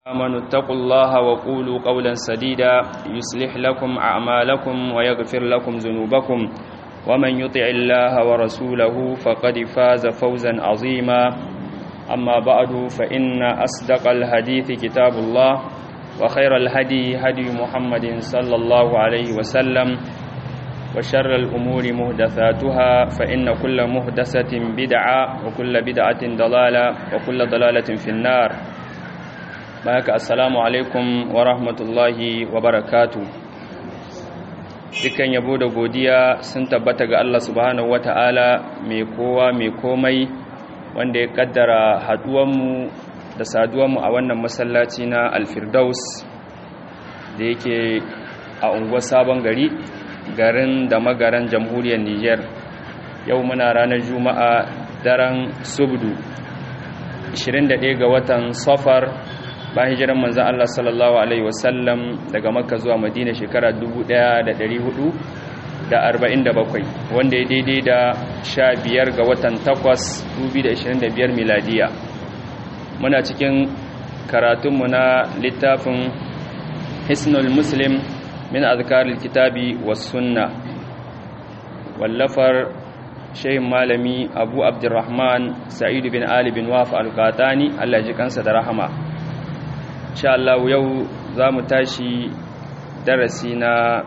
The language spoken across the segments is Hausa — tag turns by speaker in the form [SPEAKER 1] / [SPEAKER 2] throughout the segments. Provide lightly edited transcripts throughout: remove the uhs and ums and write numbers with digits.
[SPEAKER 1] آمنوا اتقوا الله وقولوا قولا سديدا يصلح لكم أعمالكم ويغفر لكم ذنوبكم ومن يطع الله ورسوله فقد فاز فوزا عظيما أما بعد فإن أصدق الحديث كتاب الله وخير الهدي هدي محمد صلى الله عليه وسلم وشر الأمور محدثاتها فإن كل محدثة بدعة وكل بدعة ضلالة وكل ضلالة في النار. Assalamu alaikum wa rahmatullahi wa barakatu. Dukkan yabo da godiya sun tabbata ga Allah subhanahu wata'ala mai kowa mai komai wanda ya kaddara haduwanmu da saduwanmu a wannan masallaci na Al-Firdaus da yake a unguwar Sabon Gari, garin da magaran jamhuriyar Niger. Yau muna ranar Juma'a daren Subdu 21 ga watan Safar bayan hijiran manzan Allah sallallahu Alaihi wasallam daga Makka zuwa Madina shekara 1447 wanda ya daidai da 15 ga watan 8 2025 miladiya. Muna cikin karatunmu na littafin Hisnul Muslim min azkaril kitabi was sunna wallafar shehin malami Abu Abdurrahman Sa'id bin Ali bin Waf al-Qatani, Allah ji kansa da rahama. Insha Allah yau za mu tashi darasi na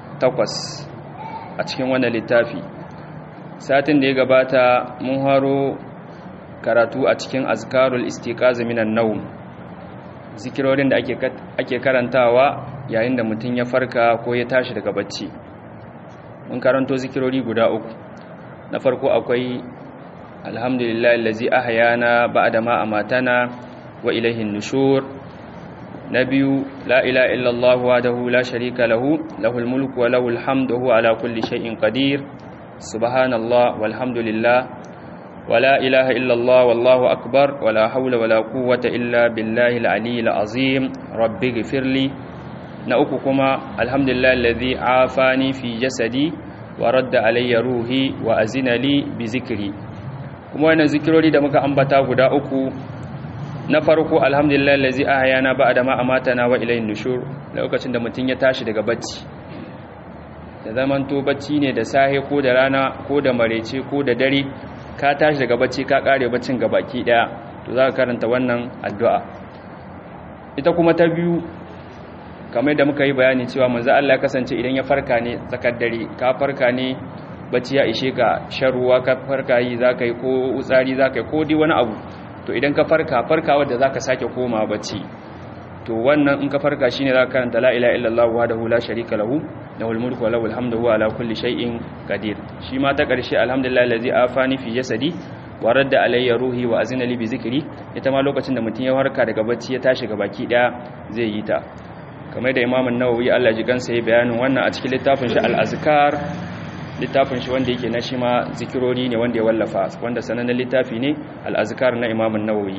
[SPEAKER 1] 8 a cikin wannan littafi. Satin da ya gabata mun haro karatu a cikin azkarul istiqaz minan nawm, zikirorin da ake karantawa yayin da mutum ya farka ko ya tashi daga bacci. Mun karanto zikirori guda 3. Na farko akwai alhamdulillahi allazi ahyana ba'da ma amatana wa ilayhin nushur. Na biyu, la ilaha illallah wahdahu la sharika lahu, lahul mulku wa lahul hamdu, huwa ala kulli shay'in qadir. Subhanallah walhamdulillah wa la ilaha illallah wallahu akbar wa la hawla wa la quwwata illa billahi al-aliyyil azim. Rabbighfirli. Na uku kuma, alhamdulillah alladhi afani fi jasadi wa radda alayya ruhi wa azina li bi zikri. Kuma wannan zikirori da muka ambata guda 3, na farko alhamdulillah allazi ahyana ba'da ma amatana wa ilayhin nushur, lokacin da mutum ya tashi daga bacci, da zamanto bacci ne da sahe ko da rana ko da marece ko da dare, ka tashi daga bacci ka kare baccin gabaki daya, to za ka karanta wannan addu'a. Ita kuma ta biyu, kamar da muka yi bayani cewa manzo Allah ya kasance idan ya farka ne tsakar dare, ka farka ne bacci ya ishe ka, shan ruwa ka farka yi zaka yi ko utsari zaka yi ko dai wani abu, to idan ka farka wadda zaka sake koma bacci, to wannan in ka farka shine zaka karanta la ilaha illallah wahdahu la sharika lahu, lahul mulku wa lahul hamdu, huwa ala kulli shay'in qadir. Shi ma ta karshe alhamdulillah allazi afani fi jasadi wa radda alayya ruhi wa azina li bi zikri, ita ma lokacin da mutum ya farka daga bacci ya tashi gabaki daya zai yi ta. Kamar da Imam an-Nawawi Allah ji kansa yayi bayanin wannan a cikin littafin shi al-Azkar, littafin shi wanda yake na shi ma zikirori ne wanda ya wallafa, wanda sanannen littafi ne al-Azkar na Imam an-Nawawi.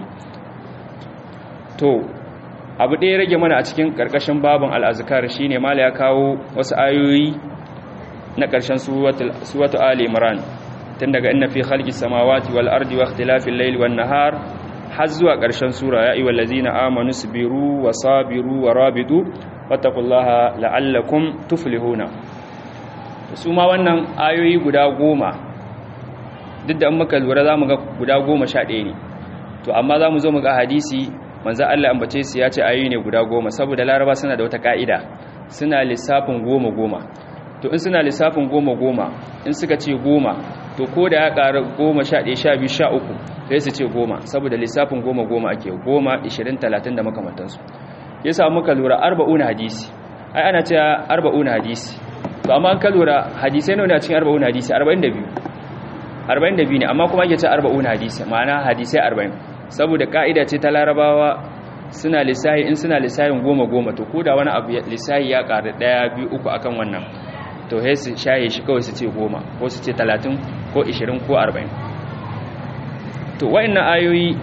[SPEAKER 1] To abu ɗaya rage mana a cikin ƙarƙashin babin al-Azkar shine mala ya kawo wasu ayoyi na ƙarshen suratu Ali Imran, tun daga inna fi khalqis samawati wal ardi wa ikhtilafil layli wan nahar har zuwa ƙarshen sura, ya ayyuhal ladzina amanu sabiru wa sabiru wa rabidu wattaqullaha la'allakum tuflihuna. Su ma wannan ayoyi guda 10, duk da muka lura za mu ga guda 11 ne, to amma za mu zo mu ga hadisi manzo Allah ambace su ya ce ayoyi ne guda 10, saboda Laraba suna da wata ka'ida, suna lissafin 10. To in suna lissafin 10 in suka ce 10, to ko da ya ƙara 10 11 12 13 sai su ce 10, saboda lissafin 10 ake 10 20 30 da makamantansu. Yasa muka lura 40 hadisi, ai ana cewa 40 hadisi, to amma an kalura hadisai nawa ne a cikin 40 hadisi? 42 ne, amma kuma ake ce 40 hadisi, ma'ana hadisai 40, saboda ka'ida ce ta Larabawa, suna lissahi in suna lissahin 10 to ko da wani abu lissahi ya ƙara 1 2 3 akan wannan, to sai su shaye shi kawai su ce 10 ko su ce 30 ko 20 ko 40. To wa'annan ayoyi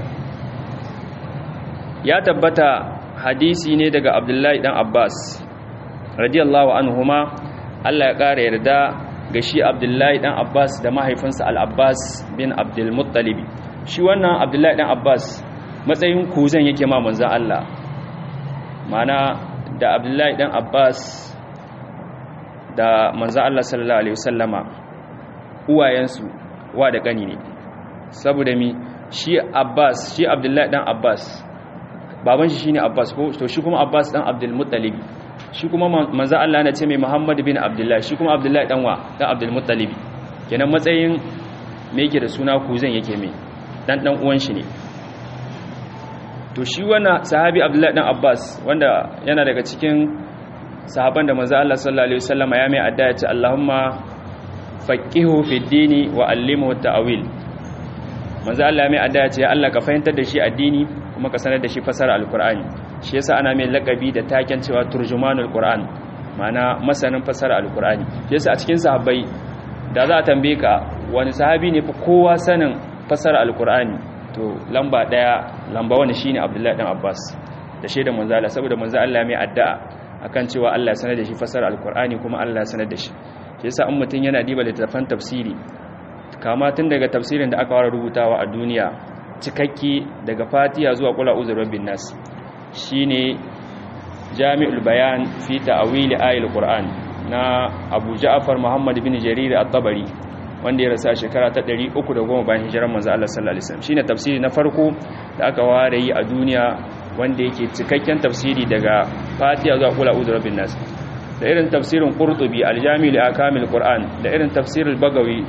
[SPEAKER 1] ya tabbata hadisi ne daga Abdullahi dan Abbas radiyallahu anhuma, Allah ya ƙara yarda ga shi Abdullahi dan Abbas da mahaifinsa Al-Abbas bin Abdul Muttalib. Shi wannan Abdullahi dan Abbas matsayin kuzan yake ma manzon Allah mana da Abdullahi dan Abbas da manzo Allah sallallahu alaihi wasallama uwayensu wa da gani ne saboda mi shi Abdullahi dan Abbas baban shi shine Abbas ko to shi kuma Abbas dan Abdul Muttalib shi kuma manzo Allah yana ce mai Muhammad bin Abdullah shi kuma Abdullahi dan Abdul Muttalib kenan matsayin me yake da suna kuzan yake mai dan uwan shi ne to shi wannan sahabi Abdullahi dan Abbas wanda yana daga cikin sahaban da manzo Allah sallallahu alaihi wasallam ya mai addu'a ya ce Allahumma faqihu fid dini wa allimhu ta'wil manzo Allah mai addu'a ya ce Allah ka fahimtar da shi addini kuma ka sanar da shi fasara alqur'ani shi yasa ana mai lakabi da taken cewa turjumanul qur'an ma'ana masanin fasara alqur'ani shi yasa a cikin sahabbai da za a tambaye ka wani sahabi ne fa kowa sanin fasara alqur'ani to lamba wani shine Abdullahi dan Abbas da shaidan manzo Allah saboda manzo Allah mai addu'a akan cewa Allah ya sanar da shi fasara alqur'ani kuma Allah ya sanar da shi shi yasa in mutun yana diba littafan tafsiri kama tun daga tafsirin da aka fara rubutawa a duniya cikakke daga Fatiha zuwa Qul a'udhu birabbin nas shine Jami'ul Bayan fi ta'wil ayatul Qur'an na Abu Ja'far Muhammad bin Jarir at-Tabari wanda ya rasa shekara ta 310 bayan hijirar manzo Allah sallallahu alaihi wasallam shine tafsiri na farko da aka ware yi a duniya wanda yake cikakken tafsiri daga Fatiha zuwa Qul a'udhu birabbin nas da irin tafsirin Qurtubi al-Jami' li akamil Qur'an da irin tafsirul Bagawi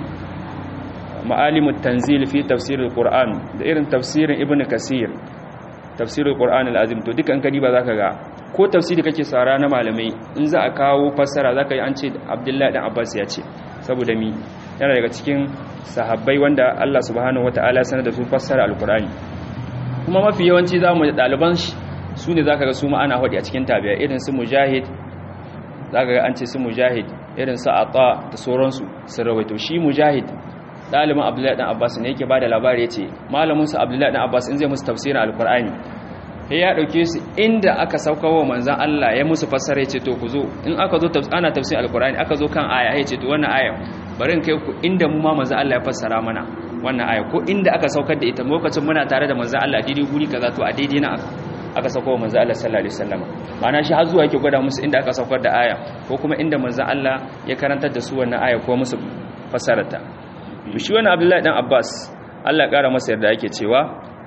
[SPEAKER 1] Ma'alimut Tanzil fi tafsirul Qur'an da irin tafsirin Ibn Kasir tafsirul Qur'an al-Azim to dukan kadi ba zaka ga ko tafsiri kake sara na malamai in za a kawo fassara zaka yi an ce Abdullahi dan Abbas ya ce saboda mi yana daga cikin sahabbai wanda Allah subhanahu wataala ya sanar da su fassara alqur'ani kuma mafi yawanci zamu da daliban su ne zaka ga su ma ana hodi a cikin tabi'a irin su Mujahid zaka ga an ce su Mujahid irin su Ata da sauransu sun rawaito shi Mujahid dalibin Abdullahi dan Abbas ne yake bada labari yace malamin su Abdullahi dan Abbas in zai musu tafsirin alqur'ani sai ya dauke su inda aka saukawa manzon Allah ya musu fassara yace to ku zo in aka zo ana tafsirin alqur'ani aka zo kan aya yace to wannan aya bari in kai ku inda mu ma manzon Allah ya fassara mana wannan aya ko inda aka saukar da ita lokacin muna tare da manzon Allah daidai guri kaza to a daidai na aka saukawa manzon Allah sallallahu alaihi wasallam ma'ana shi har zuwa yake gwada musu inda aka saukar da aya ko kuma inda manzon Allah ya karantar da su wannan aya ko musu fassararta shi wannan Abdullahi dan Abbas Allah ya kara masa yarda yake cewa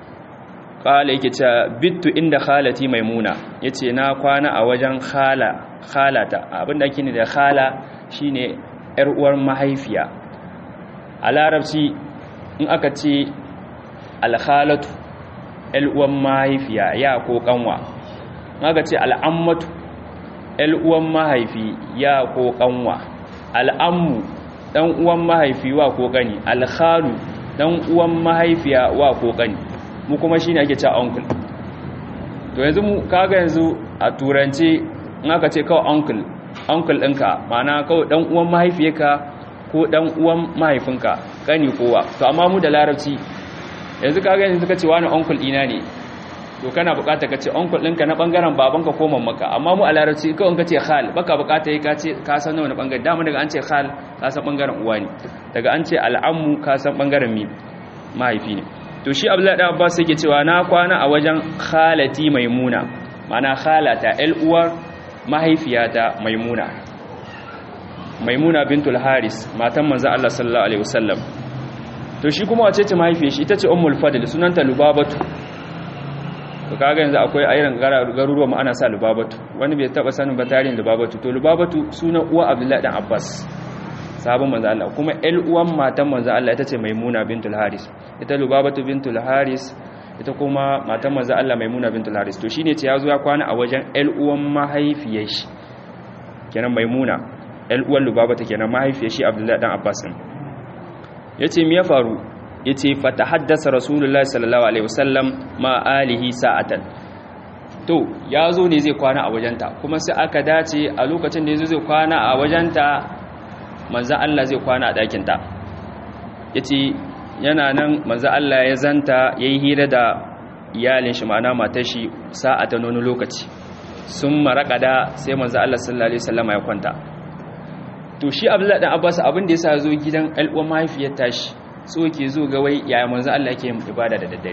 [SPEAKER 1] kala yake cewa bittu inda khalati maimuna yace na kwana a wajen khalata abinda ake ne da khala shine yar uwar mahaifiya a larabci in aka ce alkhalatu yar uwar mahaifiya ya ko kanwa in aka ce al'ammatu yar uwar mahaifi ya ko kanwa al'ammu dan uwan mahaifi wa ko kani alkhalu dan uwan mahaifiya wa ko kani mu kuma shine ake cewa uncle to yanzu mu kaga yanzu a turanci in aka ce kawai uncle ɗinka ma'ana kawai dan uwan mahaifiyarka ko dan uwan mahaifinka kani kowa to amma mu da larabci yanzu kaga yanzu suka ce wani uncle ina ne to kana bukata ka ce uncle ɗinka na bangaren babanka ko mamanka amma mu a larabci kawai in ka ce khal baka bukata yi ka ce ka san wani bangare dama daga an ce khal ka san bangaren uwa ne daga an ce al'ammu ka san bangaren mahaifi ne to shi Abdullahi dan Abbas yake cewa na kwana a wajen khalati maimuna mana khalata uwar mahaifiyata maimuna bintul haris matan manzo Allah sallallahu alaihi wasallam to shi kuma wace ce mahaifiyar shi ita ce ummul fadl sunanta lubabatu to kaga yanzu akwai ayiran garuruwa mu ana sa lubabatu wani bai taba sanin ba tarihin lubabatu to lubabatu sunan uwa Abdullahi dan Abbas sabon manzo Allah kuma uwan matan manzo Allah ita ce maimuna bintul haris ita lubabatu bintul haris ita kuma matan manzo Allah maimuna bintul haris to shine ce yazo ya kwana a wajen uwan mahaifiyar shi kenan maimuna uwan lubabatu kenan mahaifiyar shi Abdullahi dan Abbas yace me ya faru yace fatahaddasa rasulullahi sallallahu alaihi wasallam ma alihi sa'atan to yazo ne zai kwana a wajenta kuma sai aka dace a lokacin da yazo zai kwana a wajenta manzo Allah zai kwana a dakin ta yace yana nan manzo Allah ya zanta yayi hira da iyalin shi ma'ana matar shi sa'atan wani lokaci sun marakada sai manzo Allah sallallahu alaihi wasallam ya kwanta to shi Abdullahi dan Abbas abin da yasa zo gidan al'uwa mahaifiyar tashi so yake zo ga wai yaya manzo Allah yake yin ibada da daddare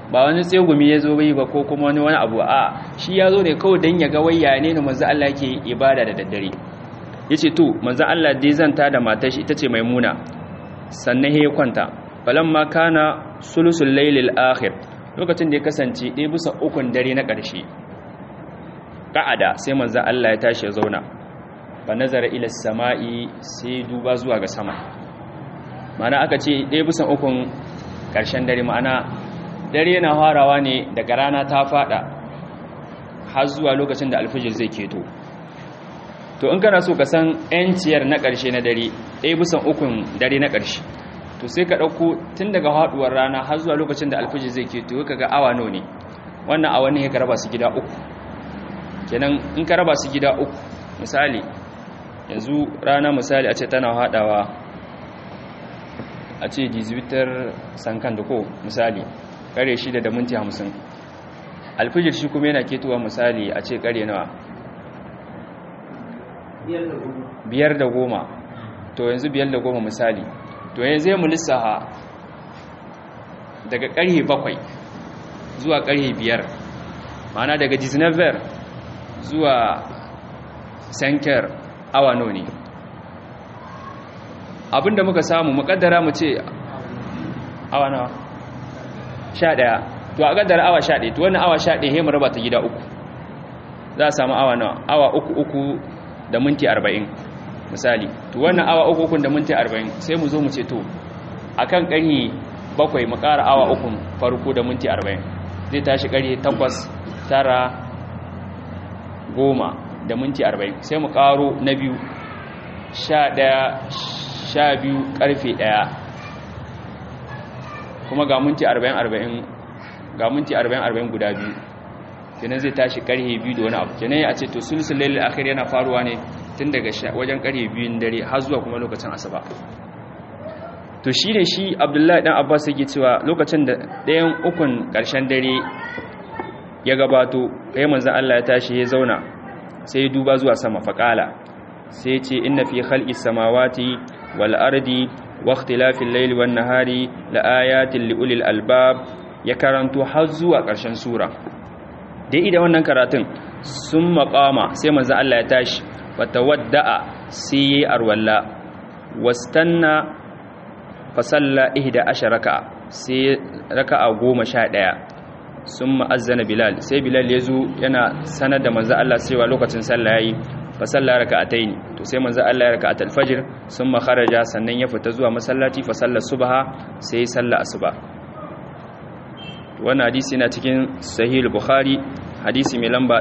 [SPEAKER 1] ba wani tsegumi ya zo bai ba ko kuma wani abu a shi ya zo ne kawai don ya ga waya ne manzo Allah ke ibada da daddare yace to manzo Allah dai zanta da matar shi ita ce Maimuna sannan ya kwanta falamma kana sulusul laylil akhir lokacin da ya kasance 1/3 dare na ƙarshe ka'ada sai manzo Allah ya tashi ya zauna fa nazara ila samai sai duba zuwa ga sama ma'ana aka ce 1/3 ƙarshen dare ma'ana dare yana farawa ne daga rana ta fada har zuwa lokacin da alfijir zai keto to in kana so ka san yanciyar na ƙarshe na dare 1/3 dare na ƙarshe to sai ka ɗauko tun daga haɗuwar rana har zuwa lokacin da alfijir zai keto ka ga awa nawa ne wannan awa ne ka raba su gida 3 kenan in ka raba su gida 3 misali yanzu rana misali a ce tana haɗawa a ce dizibitar sankan da ko misali kare 6:50 alfijir shi kuma yana ketowa misali a ce kare nawa 5:10 to yanzu 5:10 misali to yanzu zai mu lissaha daga karhe 7 zuwa karhe 5 ma'ana daga 19 zuwa sankar awa nawa ne abinda muka samu mukaddara mu ce awa nawa 11 to a kaddara awa 11 to wannan awa 11 he mu raba ta gida 3 za a samu awa nawa awa 3 da minti 40 misali to wannan awa 3 da minti 40 sai mu zo mu ce to akan ƙarni 7 mu ƙara awa 3 farko da minti 40 zai tashi ƙarni 8 9 10 da minti 40 sai mu ƙaro na biyu 11 12 karfe 1 kuma ga minti 40 ga minti 40 guda biyu kenan zai tashi karhe 2 da wani abu kenan ya ce to sulsul lailil akhir yana faruwa ne tun daga wajen karhe 2 dare har zuwa kuma lokacin asuba to shine shi Abdullahi dan Abbas yake cewa lokacin da ɗayan ukun ƙarshen dare ya gabato kai manzon Allah ya tashi ya zauna sai ya duba zuwa sama faqala sai ya ce inna fi khalqis samawati wal ardi wa ikhtilafil layli wan nahari la ayatin li ulil albab ya karanto har zuwa ƙarshen sura dai idan wannan karatun sun maqama sai manzo Allah ya tashi watawadda'a sai yayi arwalla wastanna fa salla 11 raka'a sai raka'a 11 summa azzana bilal sai bilal yazo yana sanar da manzo Allah cewa lokacin sallah yayi fa salla raka'ataini to sai manzo Allah ya raka'atul fajr summa kharaja sannan ya fita zuwa masallaci fa salla subha sai salla asuba wannan hadisi yana cikin sahih al-bukhari hadisi mai lamba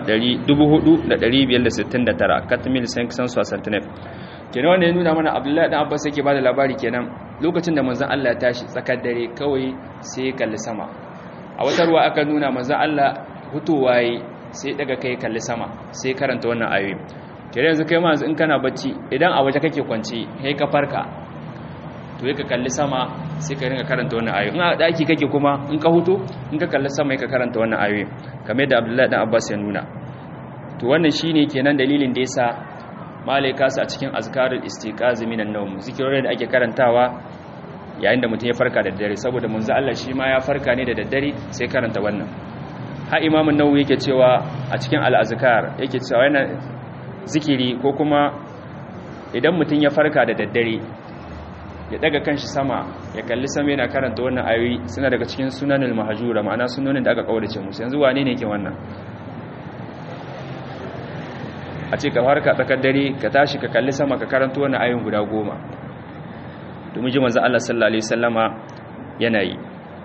[SPEAKER 1] 4569 katmil sanction 69 kenan wannan ya nuna mana Abdullahi dan Abbas yake bada labari kenan lokacin da manzon Allah ya tashi tsakar dare kawai sai kalli sama a wata ruwa aka nuna manzon Allah hutowa yi sai daga kai kalli sama sai karanta wannan ayoyi kenan yanzu kai ma yanzu in kana bacci idan a waje kake kwance kai ka farka to yake kalli sama sai ka ringa karanta wannan ayoyi in a daki kake kuma in ka huto in ka kalli sama yake karanta wannan ayoyi kamar yadda Abdullahi dan Abbas ya nuna to wannan shine kenan dalilin da yasa malaika su a cikin azkarul istiqaz minan nawm zikirorin da ake karantawa yayin da mutum ya farka da daddare saboda manzo Allah shi ma ya farka ne da daddare sai karanta wannan ha Imam an-Nawawi yake cewa a cikin al-azkar yake cewa yana zikiri ko kuma idan mutum ya farka da daddare ya daga kanshi sama ya kalli sama yana karanta wannan ayoyi suna daga cikin sunanul mahjura ma'ana sunonin da aka kaurace musu yanzu wane ne yake wannan a ce ka farka tsakar dare ka tashi ka kalli sama ka karanta wannan ayoyin guda 10 domin ji manzo Allah sallallahu alaihi wasallama yana yi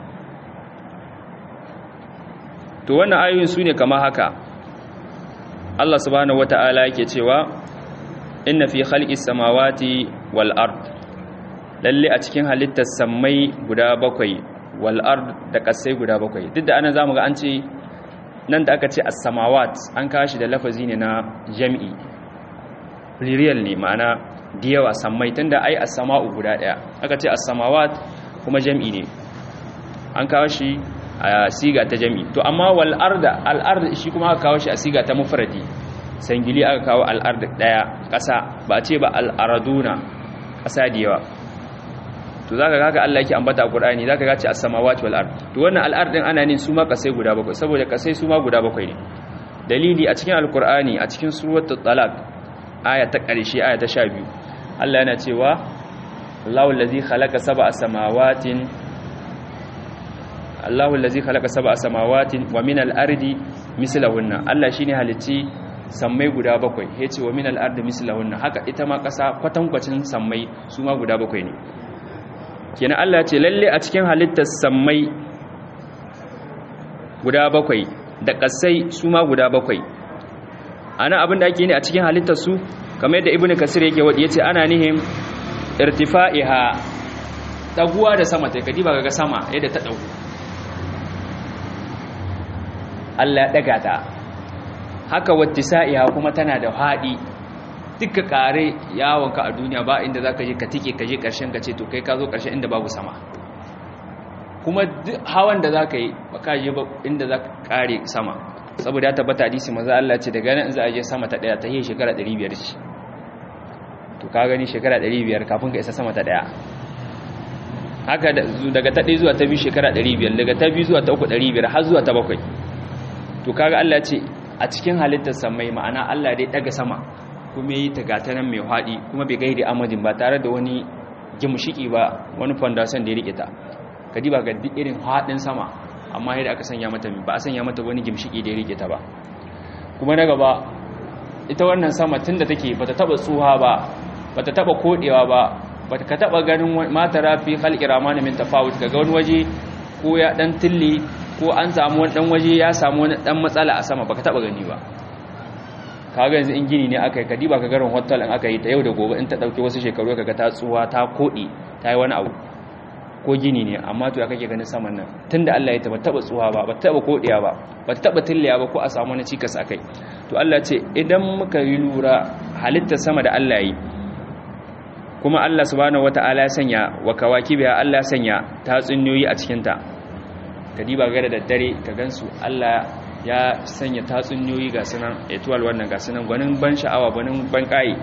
[SPEAKER 1] to wannan ayoyin sune kamar haka Allah subhanahu wataala yake cewa inna fi khalqis samawati wal ard lalle a cikin halittar sammai guda 7 wal ard da kasai guda 7 duk da anan zamu ga an ce nan da aka ce as-samawat an kashi da lafazi ne na jami'i plurial ne ma'ana diyawa sammai tunda ai as-sama'u guda daya aka ce as-samawat kuma jami'i ne an kawo shi a siga ta jami'i to amma wal arda al ard shi kuma aka kawo shi a siga ta mufradi sangili aka kawo al ard daya kasa ba a ce ba al araduna kasa diyawa to zaka ga haka Allah yake ambata a Qur'ani zaka ga ce as-samawati wal ard to wannan al-ard din ana nin su ma kasai guda bakwai saboda kasai su ma guda bakwai ne dalili a cikin al-Qur'ani a cikin suratul talaq aya ta ƙarshe aya ta 12 Allah yana cewa Allahu allazi khalaqa sab'a samawatin wa min al-ardi mislahunna Allah shine halitti sammai guda bakwai yace wa min al-ardi mislahunna haka ita ma kasa kwatankwacin sammai su ma guda bakwai ne kenan Allah ce lalle a cikin halittar sammai guda bakwai da kasai su ma guda bakwai ana abin da ake ne a cikin halittar su kamar yadda ibnu kasir yake wadi yace ana nihim irtifa'iha daguwa da sama ta kadi ba ga sama yadda ta dagu Allah ya daga ta haka wattisa'iha kuma tana da fadi duka kare yawonka a duniya ba inda zaka je ka tike ka je karshen ka ce to kai ka zo karshen inda babu sama kuma hawan da zaka yi baka je ba inda zaka kare sama saboda ya tabbata hadisi manzo Allah ce daga nan in za a je sama ta daya ta yi shekara 500 ce to ka gani shekara 500 kafin ka isa sama ta daya haka daga ta 1 zuwa ta 2 shekara 500 daga ta 2 zuwa ta 3 500 har zuwa ta 7 to kaga Allah ce a cikin halittar samai ma'ana Allah dai daga sama kuma yi ta gata nan mai haɗi kuma bai gaidi amadin ba tare da wani gimshiki ba wani foundation da ya rike ta kadi ba ga duk irin haɗin sama amma yadda aka sanya mata ba a sanya mata wani gimshiki da ya rike ta ba kuma na gaba ita wannan sama tunda take bata taba tsuha ba bata taba kodewa ba bata ka taba ganin matara fi khalqi rahman min tafawut kaga wani waje ko ya dan tilli ko an samu wani dan waje ya samu wani dan matsala a sama baka taba gani ba kaga yanzu in gini ne aka yi kadiba ka garin hotel in aka yi ta yau da gobe in ta dauke wasu shekaru kaga ta tsuwa ta kodi ta yi wani abu ko gini ne amma to ya kake ganin saman nan tunda Allah ya taba tsuwa ba taba kodiya ba taba tilliya ba ko a samu wani cikas akai to Allah ce idan muka yi lura halitta sama da Allah yi kuma Allah subhanahu wataala ya sanya wa kawakibiha Allah ya sanya tatsunniyoyi a cikin ta kadiba ga da daddare ka gansu Allah ya sanya tatsuniyoyi ga sunan etuwal wannan ga sunan gwanin ban sha'awa gwanin ban kai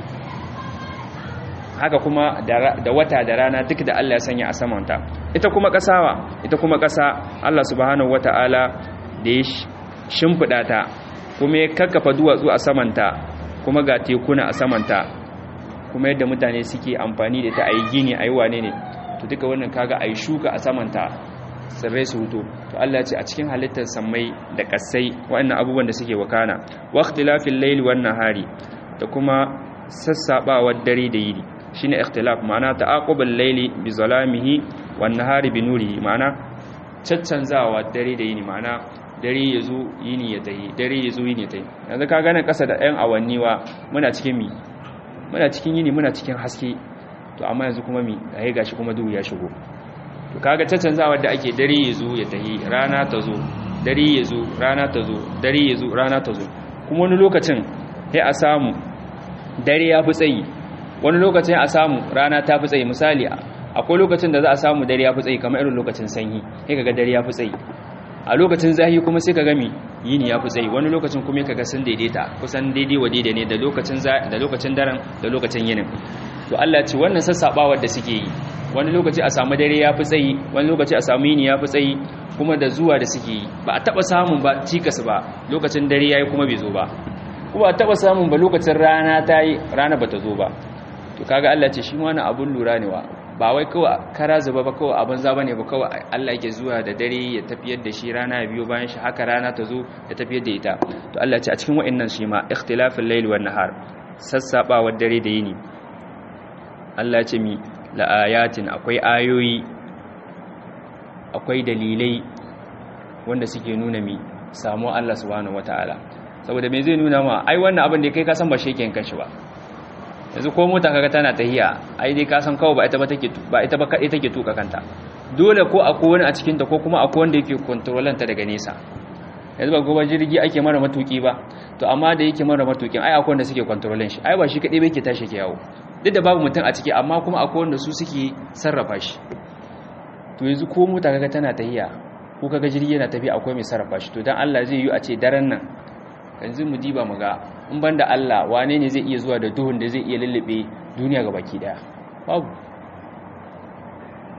[SPEAKER 1] haka kuma da wata da rana duk da Allah ya sanya a samanta ita kuma ƙasa Allah subhanahu wata'ala da ya shimfida ta kuma ya kakkafa duwatsu a samanta kuma ga tekuna a samanta kuma yadda mutane suke amfani da ta ayi gini ayi wane ne to duka wannan kaga ayi shuka a samanta sirrai su hutu to Allah ce a cikin halittar sammai da kasai waɗannan abubuwan da suke wakana wa ikhtilafil layli wan nahari da kuma sassabawar dare da yini shine ikhtilaf ma'ana ta'aqubul layli bi zalamihi wan nahari bi nurihi ma'ana caccanzawa dare da yini ma'ana dare yazo yini ya tayi dare yazo yini ya tayi yanzu ka gane kasa da ɗayan awanni wa muna cikin yini muna cikin haske to amma yanzu kuma gashi kuma duhu ya shigo to kaga caccanzawar da ake dare yazo ya tahi rana ta zo dare yazo rana ta zo dare yazo rana ta zo kuma wani lokacin sai a samu dare ya fi tsayi wani lokacin a samu rana ta fi tsayi misali akwai lokacin da za a samu dare ya fi tsayi kamar irin lokacin sanyi sai kaga dare ya fi tsayi a lokacin zafi kuma sai kaga yini ya fi tsayi wani lokacin kuma kaga sun daidaita kusan daidai wa daidai ne da lokacin daren da lokacin yinin to Allah ce wannan sassabawar da suke yi wani lokaci a samu dare ya fi tsayi wani lokaci a samu yini ya fi tsayi kuma da zuwa da suke yi ba a taba samun ba cikas ba lokacin dare yayi kuma bai zo ba kuma a taba samun ba lokacin rana ta yi rana bata zo ba to kaga Allah ce shi ma wani abun lura ne wa ba wai kawai kara zuba ba kawai abin zaba ne ba kawai Allah yake zuwa da dare ya tafiyar da shi rana ya biyo bayan shi haka rana ta zo ya tafiyar da ita to Allah ce a cikin wa'annan shi ma ikhtilafil layli wan nahar sassabawar dare da yini Allah ce mi la ayatin akwai ayoyi akwai dalilai wanda suke nuna mi samu Allah subhanahu wataala saboda me zai nuna ma ai wannan abin da kai ka san ba sheken kanshi ba yanzu ko mota kaga tana tahiya ai dai ka san kawai ba ita ba kadai take tuka kanta dole ko akwai wani a cikin ta ko kuma akwai wanda yake kontrolanta daga nesa yanzu ba gobe jirgi ake mara matuki ba to amma da yake mara matukin ai akwai wanda suke kontrolin shi ai ba shi kadai ba yake tashi ke yawo duk da babu mutum a ciki amma kuma akwai wanda su suke sarrafa shi to yanzu ko mota kaga tana tahiya ko kaga jirgi yana tafi akwai mai sarrafa shi to dan Allah zai yi a ce daren nan yanzu mu diba mu ga in banda Allah wane ne zai iya zuwa da duhun da zai iya lullube duniya ga baki daya babu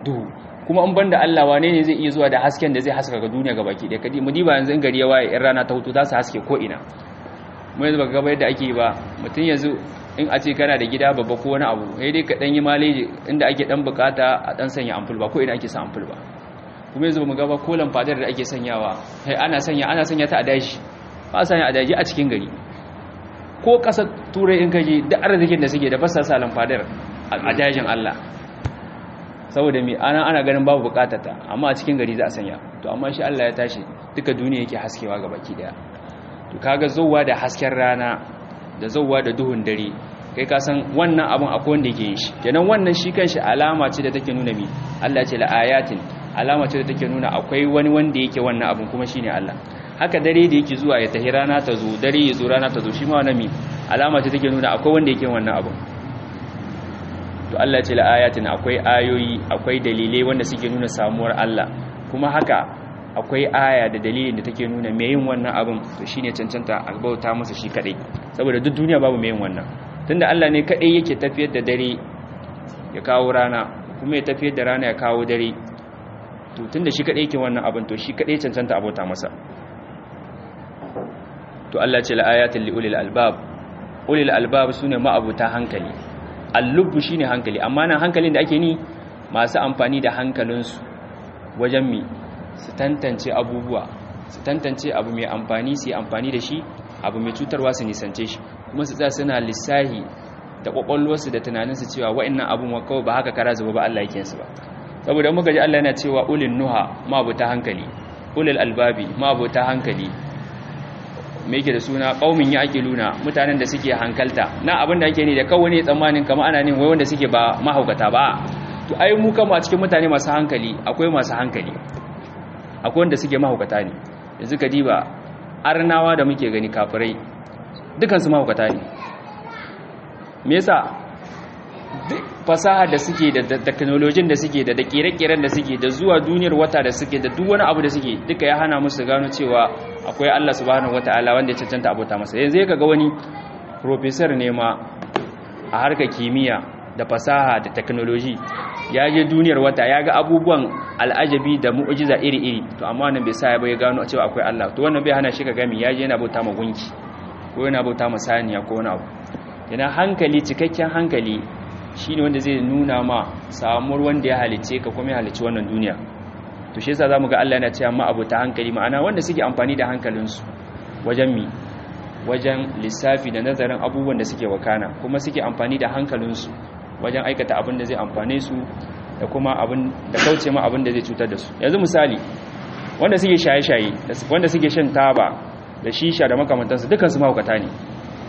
[SPEAKER 1] duhu. Kuma an banda Allah wane ne zai iya zuwa da hasken da zai haska ga duniya gabaki ɗaya? Kadi mu diba yanzu in gari ya waye in rana ta hutu za su haske ko ina. Mu yanzu baka ga yadda ake ba, mutum yanzu in a ce kana da gida babba ko wani abu sai dai ka dan yi maleji inda ake dan bukata a dan sanya ampul ba ko ina ake sa ampul ba. Kuma yanzu mu ga ba ko lamfadar da ake sanyawa sai ana sanya ta a daji, ba sanya a daji a cikin gari. Ko kasar turai in kaje da arzikin da suke da ba sa sa lamfadar a dajin Allah, saboda mi ana ganin babu bukatata, amma a cikin gari za a sanya. To amma shi Allah ya tashi duka duniya yake haskewa gabaki daya. To kaga zauwa da hasken rana da zauwa da duhun dare, kai ka san wannan abun akwai wanda yake yin shi. Kenan wannan shi kanshi alama ce da take nuna mi Allah ce la ayatin, alama ce da take nuna akwai wani wanda yake wannan abun kuma shine Allah. Haka dare da yake zuwa ya tahi rana ta zo, dare ya zo rana ta zo, shi ma wannan mi alama ce take nuna akwai wanda yake wannan abun. To Allah ce la ayatin, akwai ayoyi, akwai dalilai wanda suke nuna samuwar Allah. Kuma haka akwai aya da dalilin da take nuna mai yin wannan abin to shine cancanta a bauta masa shi kadai, saboda duk duniya babu mai yin wannan. Tunda Allah ne kadai yake tafiyar da dare ya kawo rana, kuma ya tafiyar da rana ya kawo dare, to tunda shi kadai yake wannan abin to shi kadai cancanta a bauta masa. To Allah ce la ayatin li ulil albab, ulil albab sune ma'abuta hankali. Al-lubb shine hankali, amma nan hankalin da ake ni masu amfani da hankalinsu wajen mi su tantance abubuwa, su tantance abu mai amfani su yi amfani da shi, abu mai cutarwa su nisance shi, kuma su tsaya suna lissahi da kwakwalwarsu da tunaninsu cewa wa'annan abun wa kawai ba haka kara zuba ba Allah yake su ba. Saboda muka ji Allah yana cewa ulil nuha ma'abuta hankali, ulil albabi ma'abuta hankali, me yake da suna qaumin yaqiluna, mutanen da suke hankalta. Na abin da ake ni da kawai ne tsammanin kamar ana nin wai wanda suke ba mahaukata ba. To ai mu kama a cikin mutane masu hankali akwai masu hankali, akwai wanda suke mahaukata ne. Yanzu ka diba arnawa da muke gani kafirai dukansu mahaukata ne. Me yasa? Duk fasaha da suke da technology da suke da kire-kiren da suke da zuwa duniyar wata da suke da duk wani abu da suke duka ya hana musu gano cewa akwai Allah subhanahu wataala wanda ya cancanta abota masa. Yanzu kaga wani professor ne ma a harkar kimiyya da fasaha da technology, ya je duniyar wata ya ga abubuwan al'ajabi da mu'jiza iri-iri, to amma wannan bai sa ya bai gano cewa akwai Allah. To wannan bai hana shi ka gami ya je yana bauta ma gunki ko yana bauta ma saniya ko wani abu. Yana hankali, cikakken hankali shine wanda zai nuna ma samuwar wanda ya halice ka kuma ya halici wannan duniya. To shi yasa zamu ga Allah yana cewa ma abota hankali, ma'ana wanda suke amfani da hankalinsu wajen mi wajen lissafi da nazarin abubuwan da suke wakana, kuma suke amfani da hankalinsu wajen aikata abin da zai amfane su da kuma abin da kauce ma abin da zai cutar da su. Yanzu misali wanda suke shaye-shaye, wanda suke shan taba da shisha da makamantansu, dukansu mahaukata ne.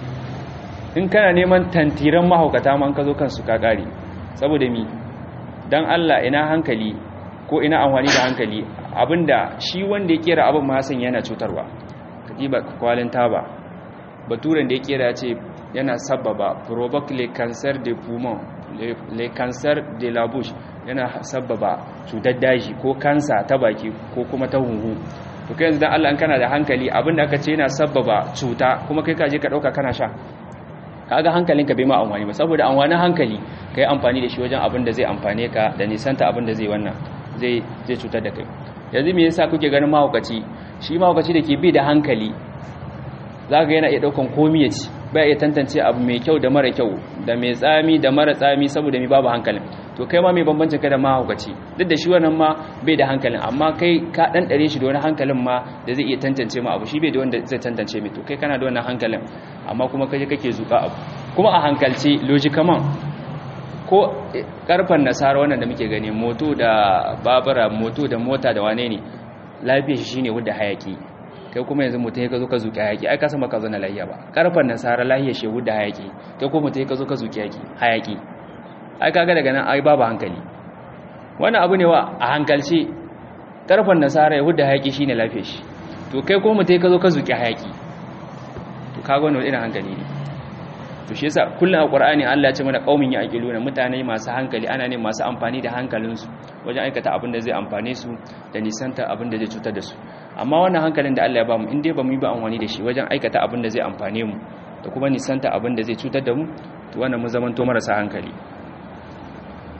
[SPEAKER 1] In kana neman tantiran mahaukata ma an ka zo kansu ka kare. Saboda mi dan Allah ina hankali ko ina amfani da hankali, abinda shi wanda ya kera abin ma san yana cutarwa. Kadiba kwalin taba, baturan da ya kera ce yana sababa provoque le cancer de poumon, le cancer de la bouche, yana sababa cutar daji ko kansa ta baki ko kuma ta hunhu. To kai yanzu dan Allah in kana da hankali, abinda aka ce yana sababa cuta kuma kai ka je ka dauka kana sha, kaga hankalinka bai ma amfani ba. Saboda amfanin hankali kai amfani da shi wajen abin da zai amfane ka da nisanta abin da zai wannan zai cutar da kai. Yanzu me yasa kuke ganin mahaukaci, shi mahaukaci da ke bi da hankali zaka yana iya daukan komai ya ci, ba iya tantance abu mai kyau da mara kyau, da mai tsami da mara tsami, saboda mai babu hankalin. To kai ma mai bambancin ka da mahaukaci, duk da shi wannan ma bai da hankalin, amma kai ka dan dare shi da wani hankalin ma da zai iya tantance ma abu, shi bai da wanda zai tantance mai. To kai kana da wannan hankalin amma kuma kaje kake zuka abu. Kuma a hankalce logicaman ko karfan nasara wannan da muke gani, moto da babura, moto da mota da wane ne, lafiyar shi shine wanda hayaki. Kai kuma yanzu mutum ya zo ka zuki hayaki, ai ka san baka zo na lahiya ba. Karfan nasara lahiyar shi wanda hayaki, kai kuma mutum ya zo ka zuki hayaki, ai kaga daga nan ai babu hankali. Wannan abu ne wa a hankalce, karfan nasara ya wanda hayaki shine lafiyar shi, to kai kuma mutum ya zo ka zuki hayaki, to kaga wannan irin hankali ne. To shi yasa kullum a Qur'ani Allah ya ce mana qaumin yaqiluna, mutane masu hankali, ana ne masu amfani da hankalinsu wajen aikata abin da zai amfane su da nisanta abin da zai cutar da su. Amma wannan hankalin da Allah ya bamu, in dai bamu yi ba amfani da shi wajen aikata abin da zai amfane mu da kuma nisanta abin da zai cutar da mu, to wannan mun zamanto marasa hankali.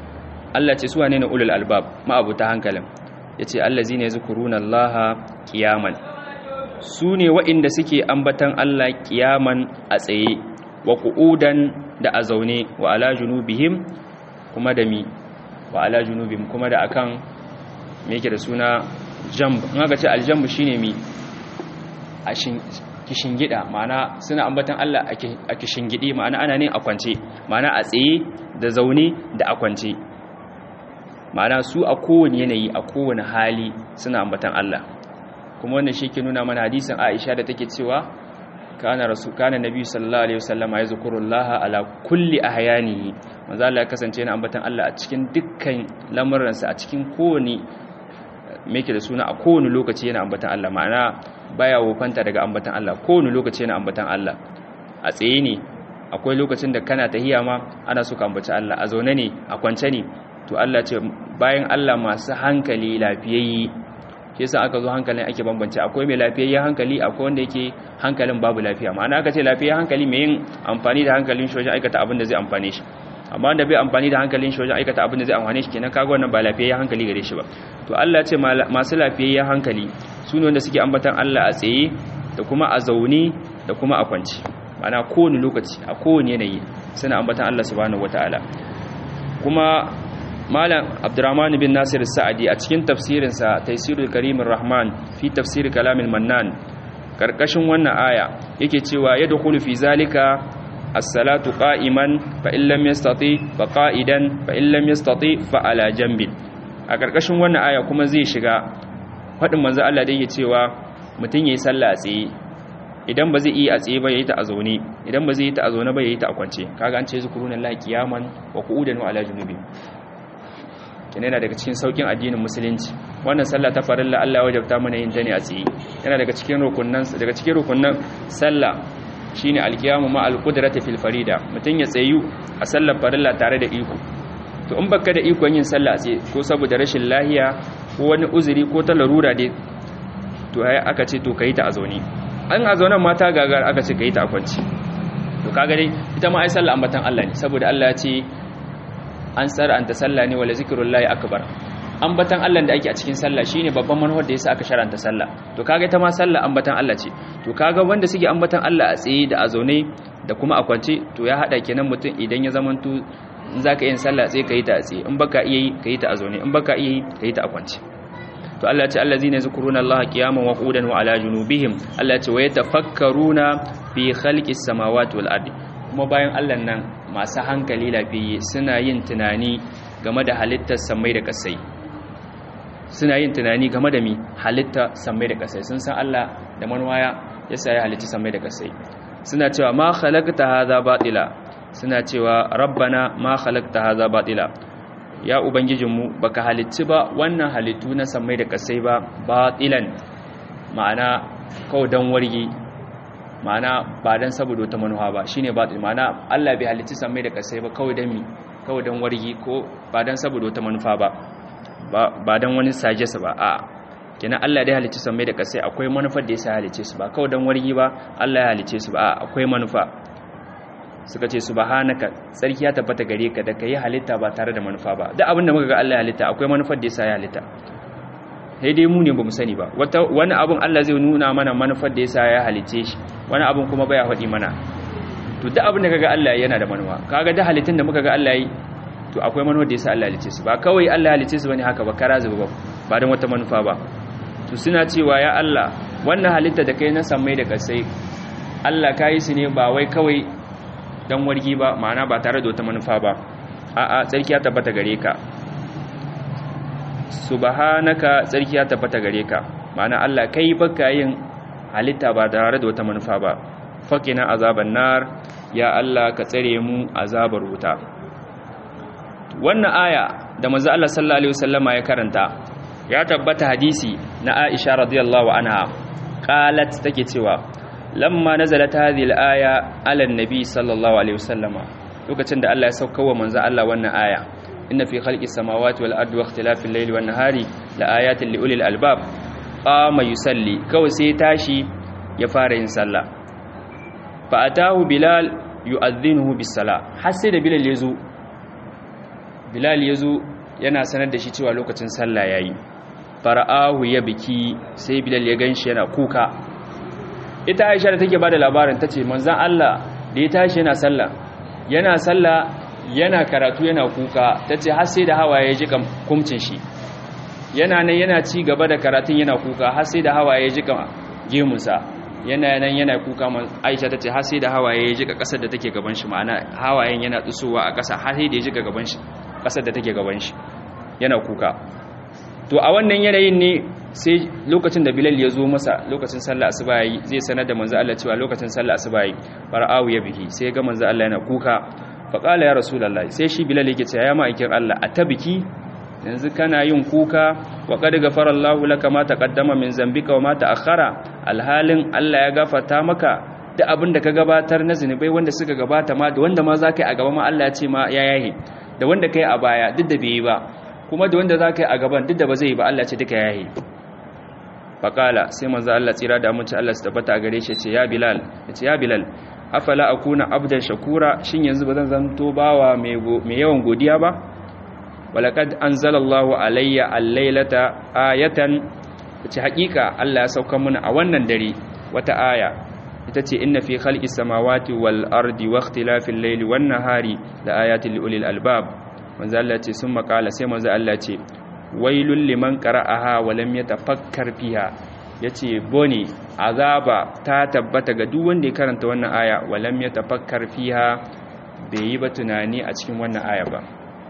[SPEAKER 1] Allah ce su wane ne ulul albab ma'abuta hankalin yace allazina yazkuruna allaha qiyaman su ne waɗanda suke ambatan Allah qiyaman a tsaye wa qu'udan da a zaune wa ala junubihim kuma da mi wa ala junubihim kuma da akan me yake da suna jamb in aka ce aljamb shine mi a kishingida ma'ana suna ambatan Allah a kishingidi ma'ana ana ne a kwance ma'ana a tsaye da zaune da a kwance ma'ana su a kowane yanayi a kowane hali suna ambatan Allah kuma wannan shi ke nuna mana hadisin Aisha da take cewa kana nabi sallallahu alaihi wasallama yazkurullaha ala kulli ahyanihi manzo Allah ya kasance yana ambatan Allah a cikin dukkan lamuransa a cikin kowane meke da suna a kowane lokaci yana ambatan Allah ma'ana baya wofanta daga ambatan Allah kowane lokaci yana ambatan Allah a tsaye ne akwai lokacin da kana tahiya ma ana so ka ambaci Allah a zaune ne a kwance ne to Allah ce bayan Allah masu hankali lafiyayyi shi yasa aka zo hankalin ake bambance akwai mai lafiyayyen hankali akwai wanda yake hankalin babu lafiya ma'ana aka ce lafiyayyen hankali mai yin amfani da hankalin shi wajen aikata abin da zai amfane shi amma wanda bai amfani da hankalin shi wajen aikata abin da zai amfane shi kenan kaga wannan ba lafiyayyen hankali gare shi ba to Allah ce masu lafiyayyen hankali su ne wanda suke ambatan Allah a tsaye da kuma a zaune da kuma a kwance ma'ana kowane lokaci a kowane yanayi suna ambatan Allah subhanahu wataala kuma Malam Abdurrahman bin Nasir Sa'adi a cikin tafsirinsa Taysirul Karimur Rahman fi tafsir Kalamil Mannan karkashin wannan aya yake cewa yadkhulu fi zalika as-salatu qa'iman fa in lam yastati fa qa'idan fa in lam yastati fa ala janbin a karkashin wannan aya kuma zai shiga fadin manzo Allah da yake cewa mutun yayi sallah a tsaye idan ba zai yi a tsaye ba yayi ta a zaune idan ba zai yi ta a zaune ba yayi ta a kwance kaga an ce zikrunallahi qiyaman wa qu'udan wa ala junubi yana daga cikin saukin addinin musulunci wannan sallah ta farilla Allah ya wajabta mana yin ta ne a tsaye yana daga cikin rukunnan sallah shine alqiyamu ma alqudrati fil farida mutun ya tsayu a sallar farilla tare da iko to in baka da ikon yin sallah a tsaye ko saboda rashin lahiya ko wani uzuri ko ta larura dai to ai aka ce to kai ta a zaune an a zaunen mata gagar aka ce kai ta a kwanci to kaga dai ita ma ai sallah ambatan Allah ne saboda Allah ya ce an sar'anta sallah ne wala zikrullahi akbar ambatan Allah da ake a cikin sallah shine babban manhaj da yasa aka shar'anta sallah to kaga ita ma sallah ambatan Allah ce to kaga wanda suke ambatan Allah a tsaye da a zaune da kuma a kwance to ya hada kenan mutum idan ya zamanto in zaka yin sallah tsaye kai ta a tsaye in baka iya yi kai ta a zaune in baka iya yi kai ta a kwance to Allah ya ce allazina yazkuruna Allah qiyaman wa qu'udan wa ala junubihim Allah ya ce wa yatafakkaruna fi khalqis samawati wal ardi kuma bayan Allah nan masu hankali lafiye suna yin tunani game da halittar samai da kasai suna yin tunani game da mi halitta samai da kasai sun san Allah da manwaya yasa ya halitta samai da kasai suna cewa ma khalaqta hadha batila suna cewa rabbana ma khalaqta hadha batila ya ubangijinmu baka halicci ba wannan halittu na samai da kasai ba batilan ma'ana kawai dan wargi ma'ana ba dan saboda wata manuwa ba shine batil ma'ana Allah bai halicci samai da kasai ba kawai dan mi kawai dan wargi ko ba dan saboda wata manufa ba dan wani sajesa ba a kenan Allah dai halicci samai da kasai akwai manufar da yasa halicce su ba kawai dan wargi ba Allah ya halicce su ba a akwai manufa suka ce subhanaka sarki ya tabbata gare ka da kai halitta ba tare da manufa ba duk abin da muka ga Allah ya halitta akwai manufar da yasa ya halitta sai dai mu ne bamu sani ba wani abun Allah zai nuna mana manufar da yasa ya halice shi wani abun kuma baya faɗi mana to duk abin da kaga Allah yana da manufa kaga da halittun da muka ga Allah yi to akwai manufar da yasa Allah ya halice su ba kawai Allah ya halice su bane haka ba kara zuba ba dan wata manufa ba to suna cewa ya Allah wannan halitta da kai na sammai da kasai Allah kai su ne ba wai kawai dan wargi ba ma'ana ba tare da wata manufa ba a'a tsarki ya tabbata gare ka subhanaka tsarki ya tabbata gare ka ma'ana Allah kai baka yin halitta ba tare da wata manufa ba fakina azaban nar ya Allah ka tsare mu azabar wuta wannan aya da manzo Allah sallallahu alaihi wasallama ya karanta ya tabbata hadisi na Aisha radiyallahu anha qalat take cewa lamma nazalat hadhihi al-aya ala an-nabi sallallahu alaihi wasallama lokacin da Allah ya sauka wa manzo Allah wannan aya inna fi khalqis samawati wal ardi wa ikhtilafil layli wan nahari la ayatin li ulil albab qama yusalli kawai sai tashi ya fara yin sallah fa atahu bilal yu'adhdhinuhu bis sala har sai da bilal yazo yana sanar da shi cewa lokacin sallah yayi fara'ahu ya biki sai Bilal ya ganshi yana kuka. Ita Aisha da take bada labarin tace manzon Allah da ya tashi yana sallah yana karatu yana kuka, tace har sai da hawaye ya jika kumcin shi, yana nan yana ci gaba da karatun yana kuka har sai da hawaye ya jika gemunsa, yana nan yana kuka. Aisha tace har sai da hawaye ya jika kasar da take gaban shi, ma'ana hawayen yana tsusowa a kasa har sai da ya jika gaban shi, kasar da take gaban shi, yana kuka. To a wannan yanayin ne sai lokacin da Bilal ya zo masa lokacin sallar asuba yayi, zai sanar da manzo Allah cewa lokacin sallar asuba yayi, fara'ahu ya bihi sai ga manzo Allah yana kuka. Fa qala ya rasulullahi, sai shi Bilal yake cewa ya ma'aikin Allah atabiki, yanzu kana yin kuka wa qad ghafara Allahu laka ma taqaddama min zambika wa ma ta'akhkhara, alhalin Allah ya gafarta maka da abin da ka gabatar na zinubai wanda suka gabata ma da wanda ma zaka yi a gaba ma Allah ya ce ma ya yahi, da wanda kai a baya duk da bai yi ba, kuma da wanda za ka yi a gaban duk da ba zai yi ba, Allah ce duka ya yi. Faƙala sai manzo Allah tsira da amince Allah su tabbata a gare shi ce ya Bilal afala akuna abdan shakura, shin yanzu ba zan zanto bawa mai yawan godiya ba? Walaqad anzalallahu alayya al-lailata ayatan, ce haƙiƙa Allah ya sauka mana a wannan dare wata aya, ita ce inna fi khalqis samawati wal ardi wa ikhtilafil layli wan nahari la ayatin li ulil albab. Manzo Allah ce sun makala sai manzo Allah ce wailul liman qara'aha wa lam yatafakkar fiha, yace bone azaba ta tabbata ga duk wanda ya karanta wannan aya wa lam yatafakkar fiha, bai yi ba tunani a cikin wannan aya ba.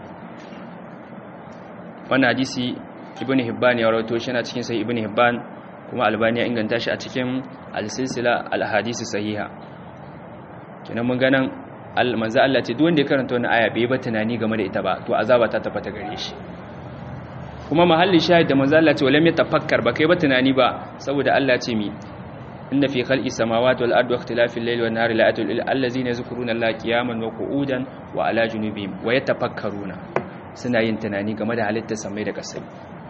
[SPEAKER 1] Wannan hadisi Ibn Hibban ya rawaito shi na cikin sahih Ibn Hibban, kuma Albani ya inganta shi a cikin al-silsila al-ahadith sahiha. Kenan mun ganan manzo Allah ce duk wanda ya karanta wannan aya bai ba tunani game da ita ba, to azaba ta tabbata gare shi. Kuma mahallin shahid da manzo Allah ce walam yatafakkar, ba kai ba tunani ba, saboda Allah ce mi inna fi khalqis samawati wal ardi wa ikhtilafil layli wan nahari la'ayatin lil ladzina yadhkuruna Allaha qiyaman wa qu'udan wa ala junubihim wa yatafakkaruna, suna yin tunani game da halittar samai da kasai.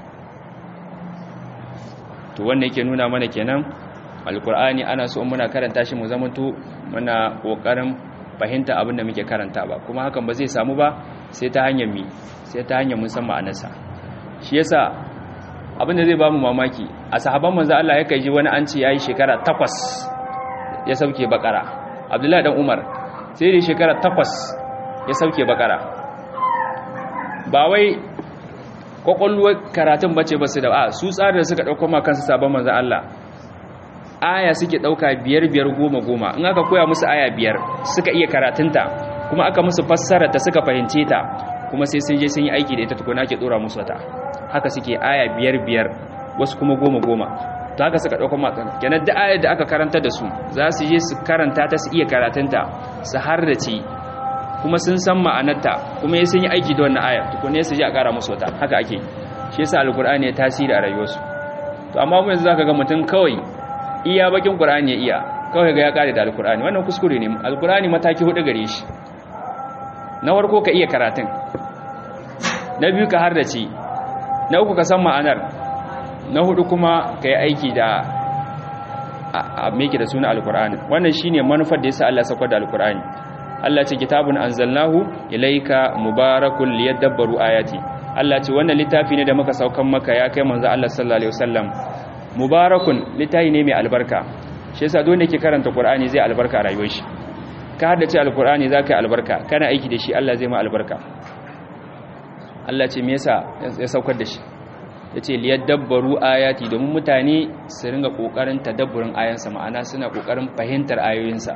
[SPEAKER 1] To wannan yake nuna mana kenan alqur'ani ana so muna karanta shi mu zamanto muna kokarin fahimta abin da muke karanta ba, kuma hakan ba zai samu ba sai ta hanyar mun san ma'anarsa. Shi yasa abin da zai ba mu mamaki, a sahaban manzo Allah ya kai ji wani an ce yayi shekara 8 ya sauke bakara. Abdullahi dan Umar sai da shekara 8 ya sauke bakara. Ba wai kokolluwar karatun bace ba su da su tsarin da suka dauko ma kansu sahaban manzo Allah, aya suke dauka 5 5 10 10, in aka koya musu aya 5 suka iya karatunta, kuma aka musu fassara ta suka fahimce ta, kuma sai sun je sun yi aiki da ita tukuna ke dora musu ta. Haka suke aya 5 5, wasu kuma 10 10. To haka suka dauka matan, kenan da ayar da aka karanta da su za su je su karanta ta, su iya karatunta, su hardace, kuma sun san ma'anarta, kuma sun yi aiki da wannan aya tukuna su je a kara musu ta. Haka ake. Shi yasa alqur'ani ya tasiri a rayuwarsu. To amma mu yanzu zaka ga mutum kawai iya bakin Qur'ani ya iya, kawai ga ya kare da Al-Qur'ani. Wannan kuskure ne. Al-Qur'ani mataki 4 gare shi. Na farko ka iya karatun. Na biyu ka hardace. Na uku ka san ma'anar. Na hudu kuma ka yi aiki da meke da suna Al-Qur'ani. Wannan shine manufar da yasa Allah ya saukar da Al-Qur'ani. Allah ce kitabun anzalnahu ilayka mubarakun liyadabbaru ayati. Allah ce wannan littafi ne da muka saukan maka ya kai manzo Allah sallallahu alaihi wasallam. Mubarakun littafi ne mai albarka. Shi yasa dole yake karanta Qur'ani zai albarka a rayuwar shi. Ka haddace Al-Qur'ani zaka yi albarka, kana aiki da shi Allah zai ma albarka. Allah ce me yasa ya saukar da shi? Yace liyadabbaru ayati, domin mutane su ringa kokarin tadabburin ayansa, ma'ana suna kokarin fahimtar ayoyinsa.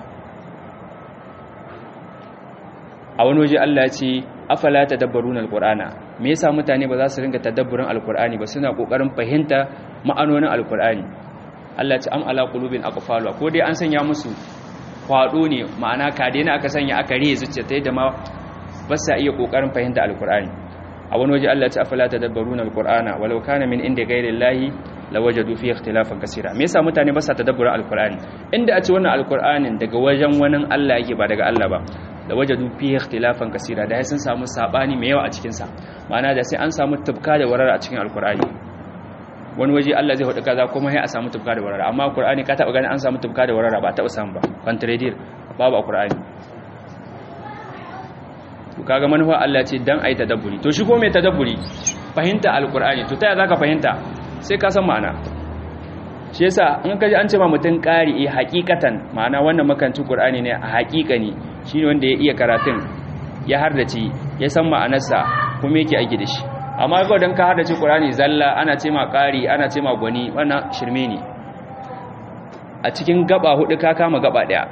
[SPEAKER 1] A wani waje Allah ya ce afala tadabbaruna alqur'ana, me yasa mutane ba za su ringa tadabburin alqur'ani ba, suna kokarin fahimta ma'anonin alqur'ani. Allah ya ce am ala qulubin aqfalu, ko dai an sanya musu kwado ne, ma'ana kade ne aka sanya aka riye zuciya ta yadda ma ba sa iya kokarin fahimta alqur'ani. A wani waje Allah ya ce afala tadabbaruna alqur'ana walau kana min inda ghayrillahi lawajadu fi ikhtilafan kaseera. Me yasa mutane ba sa tadabburin alqur'ani? Inda a ce wannan alqur'anin daga wajen wani Allah yake ba daga Allah ba, da wajadu fi ikhtilafan kaseera, da sun samu sabani mai yawa a cikin sa, ma'ana da sai an samu tubka da warara a cikin alqur'ani. Wani waje Allah zai hudu kaza kuma sai a samu tubka da warara, amma alqur'ani ka taba ganin an samu tubka da warara ba, taba samu ba, contradict babu alqur'ani. to kaga manufa Allah ce dan ai tadabburi to shi ko mai tadabburi fahimta alqur'ani to taya zaka fahimta sai ka san ma'ana shi yasa in kaji an ce ma mutun qari'i haqiqatan ma'ana wannan makancin qur'ani ne a haqiqani shine wanda ya iya karatun ya hardace ya san ma'anarsa kuma yake aiki da shi amma ga dan ka hardace qur'ani zalla ana ce ma qari ana ce ma gwani wannan shirme ne a cikin gaba hudu ka kama gaba daya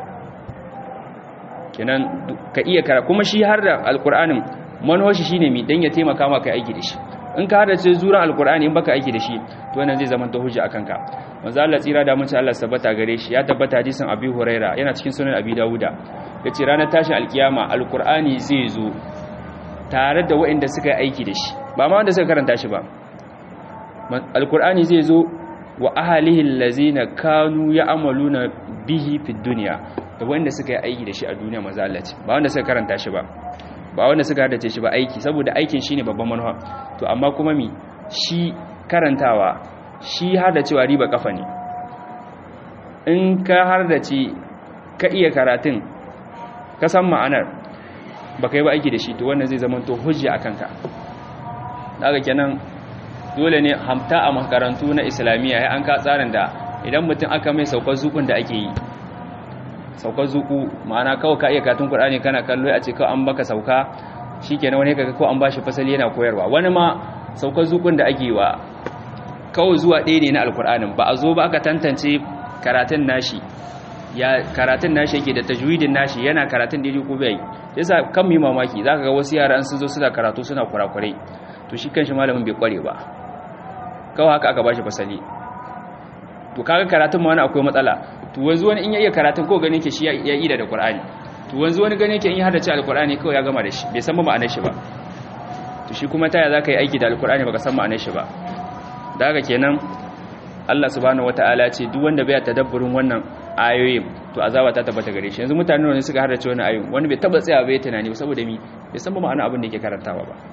[SPEAKER 1] kenan ka iya karatu kuma shi har da alqur'anin manhoshi shine mi dan ya taimaka maka aiki da shi in ka hada ce zuran alqur'ani in baka aiki da shi to wannan zai zama hujja akan ka manzo Allah tsira da mutunci Allah sabata gare shi ya tabbata hadisin Abi Huraira yana cikin sunan Abi Dawuda yace ranar tashin alkiyama alqur'ani zai zo tare da waɗanda suka yi aiki da shi ba ma wanda suka karanta shi ba alqur'ani zai zo wa ahlihi allazina kanu ya'maluna bihi fid dunya da wanda suka yi aiki da shi a duniya manzo Allah ce ba wanda suka karanta shi ba ba wanda suka hadace shi ba aiki saboda aikin shine babban manufa to amma kuma mi shi karantawa shi hadacewa riba kafa ne in ka hadace ka iya karatun ka san ma'anar baka yi ba aiki da shi to wannan zai zama to hujja akan ka daga kenan dole ne hamta a makarantu na islamiyya ya an ka tsarin da idan mutum aka mai saukar zukun da ake yi saukar zuku ma'ana kawai ka iya katun Qur'ani kana kallo a ce kawai an baka sauka shikenan wani kaga ko an bashi fasali yana koyarwa wani ma saukar zukun da ake yi wa kawai zuwa ɗaya ne na alkur'anin ba a zo ba aka tantance karatun nashi ya karatun nashi yake da tajwidin nashi yana karatun daidai ko bai yasa kan mu mamaki zaka ga wasu yara an sun zo suna karatu suna kurakurai to shi kanshi malamin bai kware ba kawai haka aka bashi fasali to kaga karatun ma wani akwai matsala to wanzu wani in ya iya karatun ko gane ke shi ya ida da Qur'ani to wanzu wani gane ke in ya hadace alqur'ani kawai ya gama da shi bai san ba ma'anar shi ba to shi kuma taya zaka yi aiki da alqur'ani baka san ma'anar shi ba da haka kenan Allah subhanahu wataala ce duk wanda bai tadabburin wannan ayoyin to azaba ta tabbata gare shi yanzu mutane ne suka hadace wannan ayoyin wani bai taba tsaya bai tunani saboda mi bai san ba ma'anar abin da yake karantawa ba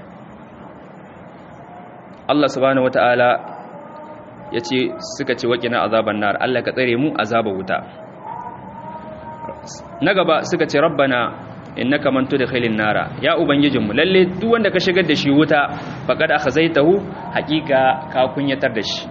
[SPEAKER 1] Allah subhanahu wataala ya ce suka ce waƙina azaban nar Allah ka tsare mu azaba wuta na gaba suka ce rabbana innaka man tudkhilin nara ya ubangijinmu lalle duk wanda ka shigar da shi wuta faqad akhzaitahu haqiqa ka kunyatar da shi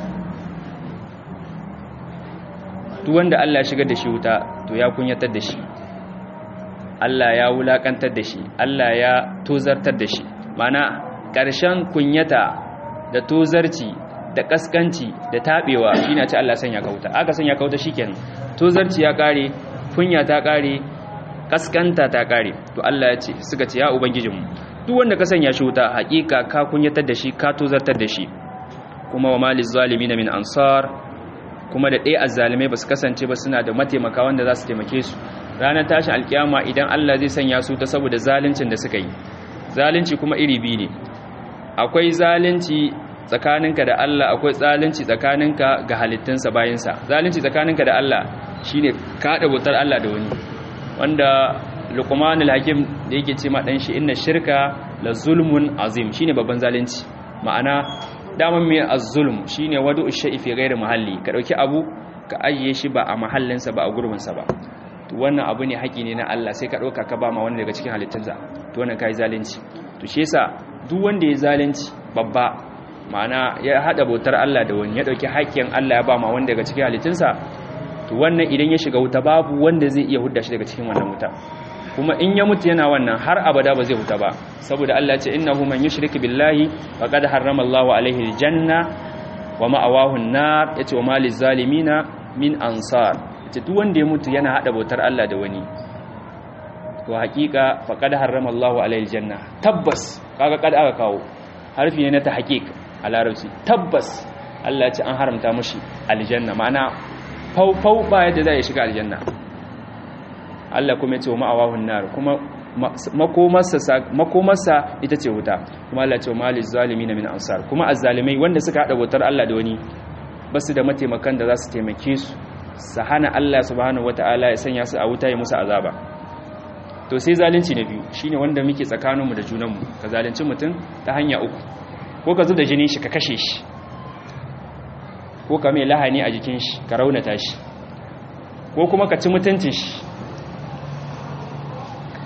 [SPEAKER 1] duk wanda Allah ya shigar da shi wuta to ya kunyatar da shi Allah ya wulakantar da shi Allah ya tozartar da shi mana ƙarshen kunyata da tozarci da kaskanci da tabewa shine ce Allah sanya kauta aka sanya kauta shikenan to zarci ya kare kunya ta kare kaskanta ta kare to Allah ya ce suka ce ya ubangijinmu duk wanda ka sanya shi wuta hakika ka kunyatar da shi ka tozartar da shi kuma wa maliz zalimin min ansar kuma da dai azzalimai basu kasance ba suna da mataimaka wanda za su taimake su ranar tashin alkiyama idan Allah zai sanya su ta saboda zaluncin da suka yi zalunci kuma iri biyu ne akwai zalunci tsakaninka da Allah akwai zalunci tsakaninka ga halittunsa bayinsa zalunci tsakaninka da Allah shine ka da bautar Allah da wani wanda Luqmanul Hakim da yake ce ma dan shi inna shirka la zulmun azim shine babban zalunci ma'ana daman mai az-zulm shine wadu shay'i fi ghairi mahalli ka dauki abu ka ajiye shi ba a mahallinsa ba a gurbinsa ba to wannan abu ne haƙi ne na Allah sai ka dauka ka ba ma wani daga cikin halittunsa to wannan kai zalunci to shi yasa duk wanda ya zalunci babba ma'ana ya hada bautar Allah da wani ya dauki haƙƙin Allah ya ba ma wanda daga cikin halittunsa to wannan idan ya shiga wuta babu wanda zai iya hudda shi daga cikin wannan wuta kuma in ya mutu yana wannan har abada ba zai huta ba saboda Allah ya ce innahu man yushrik billahi faqad harrama Allahu alaihi aljanna wa ma'awahu an-nar yace wa maliz zalimina min ansar yace duk wanda ya mutu yana hada bautar Allah da wani to hakika faqad harrama Allahu alaihi aljanna tabbas kaga kad aka kawo harfi ne na tahqiq a larabci tabbas Allah ya ce an haramta mushi aljanna ma'ana fau ba yadda zai shiga aljanna Allah kuma ya ce wa ma'awahun nar kuma makomarsa ita ce wuta kuma Allah ya ce wa maliz zalimin min ansar kuma azzalimai wanda suka hada bautar Allah da wani basu da mataimakan da za su taimake su su hana Allah subhanahu wataala ya sanya su a wuta ya musu azaba to sai zalunci na biyu shine wanda muke tsakaninmu da junanmu ka zalunci mutum ta hanya uku ko ka zubda jinin shi ka kashe shi ko ka mai lahani a jikin shi ka raunata shi ko kuma ka ci mutuncin shi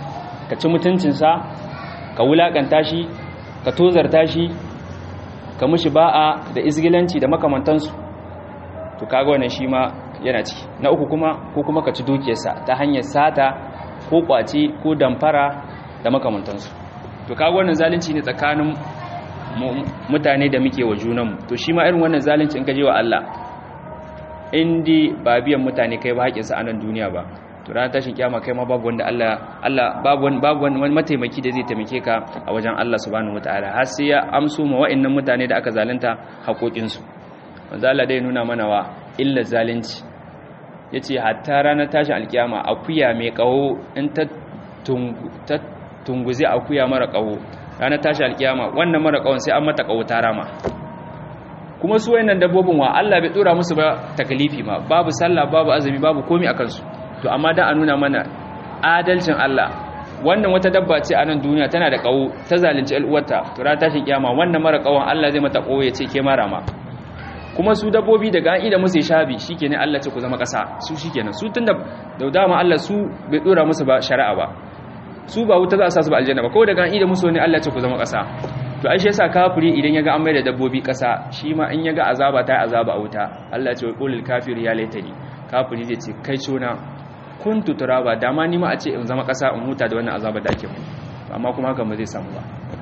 [SPEAKER 1] ka ci mutuncinsa ka wulakanta shi ka tozarta shi ka mushi ba'a da izgilanci da makamantansu to kaga wannan shi ma yana ciki. Na uku kuma ka ci dukiyarsa ta hanyar sata ko kwace ko damfara da makamantansu. To kaga wannan zalunci ne tsakanin mutane da muke wa junanmu. To shi ma irin wannan zalunci in ka je wa Allah indi ba biyan mutane kai ba haƙinsa a nan duniya ba, to ranar tashin kiyama kai ma babu wanda babu wani mataimaki da zai taimake ka a wajen Allah subhanahu wataala har sai ya amso ma wa'annan mutane da aka zalunta haƙoƙinsu. manzo Allah dai nuna mana wa illa zalunci, yace hatta ranar tashin alkiyama akuya mai kaho in ta tunguzi akuya mara kaho ranar tashin alkiyama wannan mara kahon sai an mata kaho ta rama. Kuma su wayannan dabbobin wa Allah bai dora musu ba takalifi ma, babu sallah babu azumi babu komai akan su. To amma dan a nuna mana adalcin Allah, wannan wata dabba ce a nan duniya tana da kaho ta zalunci al'uwarta, to ranar tashin kiyama wannan mara kahon Allah zai mata kaho ya ce ke mara ma. Kuma su dabbobi daga an ida musu shabi shikenan Allah ce ku zama kasa, su shikenan su tunda da dama Allah su bai dora musu ba shari'a ba, su ba wuta za a sa su ba aljanna ba, kawai daga an ida musu ne Allah ce ku zama kasa. To ai shi yasa kafiri idan yaga an mai da dabbobi kasa, shi ma in yaga azaba ta azaba a wuta, Allah ya ce qulil kafir ya laitani, kafiri zai ce kai cona kuntu turaba, dama ni ma a ce in zama kasa in huta da wannan azaba da ake mu, amma kuma haka ba zai samu ba.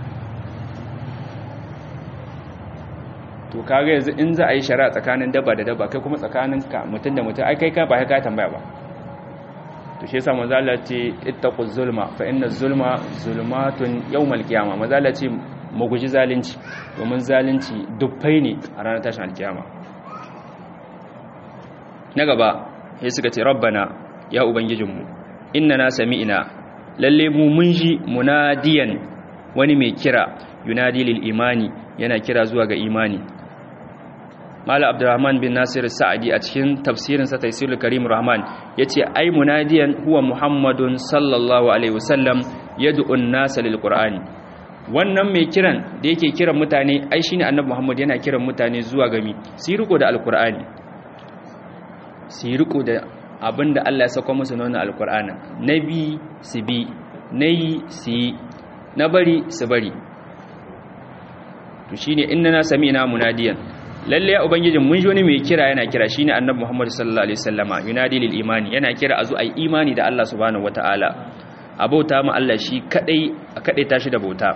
[SPEAKER 1] To kaga yanzu in za a yi shari'a tsakanin dabba da dabba, kai kuma tsakanin ka mutum da mutum, ai kai ka ba ka tambaya ba. To shi yasa manzo Allah ce ittaquz zulma fa inna zulma zulumatun yawmal qiyamah, manzo Allah ce mu guji zalunci domin zalunci dubbai ne a ranar tashin alkiyama. Na gaba sai suka ce rabbana ya ubangijinmu innana sami'na, lalle mu mun ji munadiyan wani mai kira yunadi lil imani, yana kira zuwa ga imani. Malam Abdurrahman bin Nasir Sa'adi a cikin tafsirinsa Taysirul Karim Rahman yace ai munadiyan huwa Muhammadun sallallahu alaihi wasallam yad'u an-nasa lil Qur'ani. Wannan mai kiran da yake kiran mutane ai shine Annabi Muhammad, yana kiran mutane zuwa ga su riko da Al-Qur'ani, su riko da abinda Allah ya saka musu na Al-Qur'ani, nabi su bi, nayi su yi, na bari su bari. To shine innana sami'na munadiyan, lalle ya ubangijin mun ji wani mai kira yana kira, shine Annabi Muhammad sallallahu alaihi wasallama, yunadi lil imani, yana kira azu ai imani da Allah subhanahu wataala, abauta ma Allah shi kadai tashi da bauta.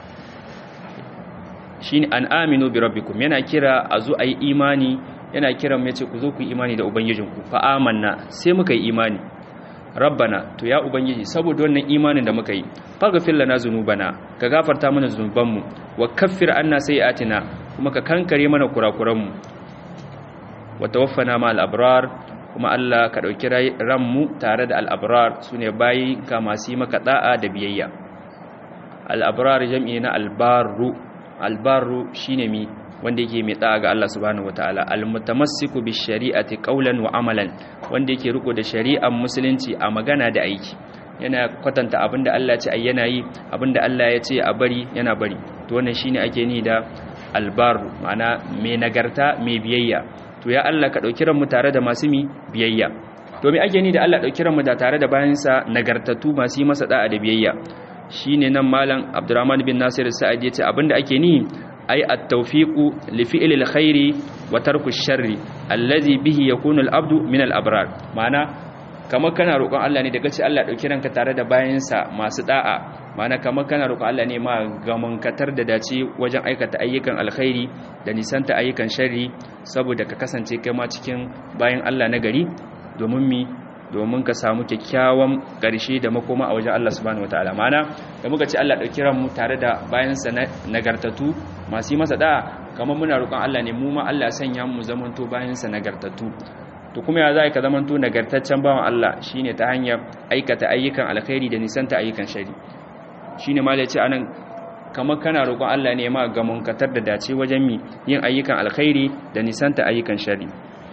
[SPEAKER 1] Shine an aminu bi rabbikum, yana kira azu ai imani, yana kira mu yace ku zo ku imani da ubangijinku. Fa amanna, sai muka yi imani. Rabbana, to ya ubangiji saboda wannan imanin da muka yi, faghfir lana zunubana, ka gafarta mana zunubanmu, wa kaffir anna sayi'atina, kuma ka kankare mana kurakuranmu, wa tawaffana ma al-abrar, kuma Allah ka dauki ranmu tare da al-abrar, sune bayi ka masu maka da'a da biyayya. Al-abrar jam'i na al-barru, al-barru shine mi wanda yake mai da'a ga Allah subhanahu wataala, al-mutamassiku bi shari'ati qawlan wa amalan, wanda yake riko da shari'ar musulunci a magana da aiki, yana kwatanta abinda Allah ya ce ai yana yi, abinda Allah ya ce a bari yana bari. To wannan shine ake ni da albaru, ma'ana mai nagarta mai biyayya. To ya Allah ka dauki ranmu tare da masu mi biyayya. To me ake ni da Allah dauki ranmu da tare da bayansa nagartatu masu yi masa da'a da biyayya? Shine nan malam Abdurrahman bin Nasir Sa'adi ya ce abinda ake ni ay at-tawfiqu li fi'li al-khairi wa tarku ash-sharri allazi bihi yakunu al-abdu min al-abrar. Ma'ana kamar kana roƙon Allah ne daga ce Allah dauki ranka tare da bayansa masu da'a, ma'ana kamar kana roƙon Allah ne ma gamankatar da dace wajen aikata ayyukan alkhairi da nisanta ayyukan sharri, saboda ka kasance kai ma cikin bayan Allah na gari, domin ka samu kyakkyawan ƙarshe da makoma a wajen Allah subhanahu wataala. Ma'ana da muka ce Allah dauki ranmu tare da bayansa nagartatu masu yi masa da'a, kamar muna roƙon Allah ne mu ma Allah ya sanya mu zamanto bayansa nagartatu. To kuma ya za ka zamanto nagartaccen bawan Allah, shine ta hanyar aikata ayyukan alkhairi da nisanta ayyukan shari. Shine malai ce anan kamar kana roƙon Allah ne ma ga munkatar da dace wajen yin ayyukan alkhairi da nisanta ayyukan shari.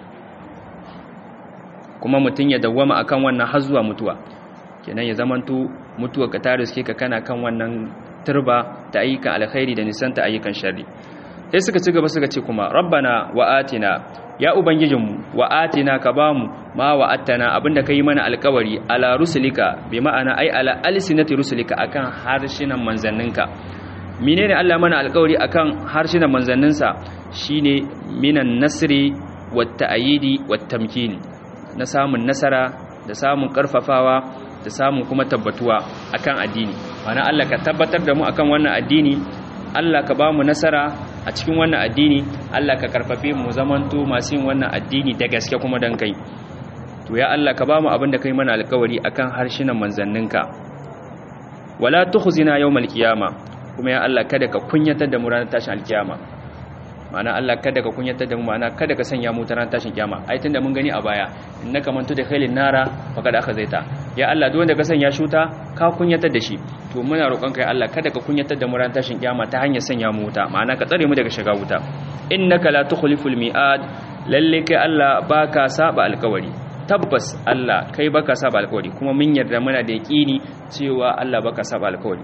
[SPEAKER 1] Kuma mutun ya dawwama akan wannan har zuwa mutuwa, kenan ya zamanto mutuwa ka ta riske ka kana kan wannan turba ta ayyukan alkhairi da nisanta ayyukan shari. sai suka ci gaba suka ce kuma rabbana wa atina ya ubangijinmu wa atina ka bamu ma wa attana abinda kai mana alkawari ala rusulika bi ma'ana ai ala alsinati rusulika akan harshinan manzanninka. menene Allah mana alkawari akan harshinan manzanninsa shine minan nasri wat ta'yidi wat tamkin, na samun nasara da samun karfafawa da samun kuma tabbatuwa akan addini. Ma'ana Allah ka tabbatar da mu akan wannan addini, Allah ka ba mu nasara a cikin wannan addini, Allah ka karfafe mu zamanto masu yin wannan addini da gaske kuma dan kai. To ya Allah ka ba mu abin da kai mana alƙawari akan harshinan manzanninka. Wala tukhzina yawmal qiyama, kuma ya Allah kada ka kunyatar da mu ranar tashin alkiyama. Ma'ana Allah kada ka kunyatar da mu, ma'ana kada ka sanya mu ranar tashin kiyama. Ai tunda mun gani a baya, innaka man tudkhilin nara faqad akhazaita. Ya Allah duk wanda ka sanya shuta ka kunyatar da shi. To muna roƙon kai Allah kada ka kunyatar da mu ran tashin kiyama ta hanyar sanya mu wuta, ma'ana ka tsare mu daga shiga wuta. Innaka la tukhliful mi'ad, lalle kai Allah baka saba alƙawari. Tabbas Allah kai baka saba alƙawari, kuma mun yarda muna da yaqini cewa Allah baka saba alƙawari.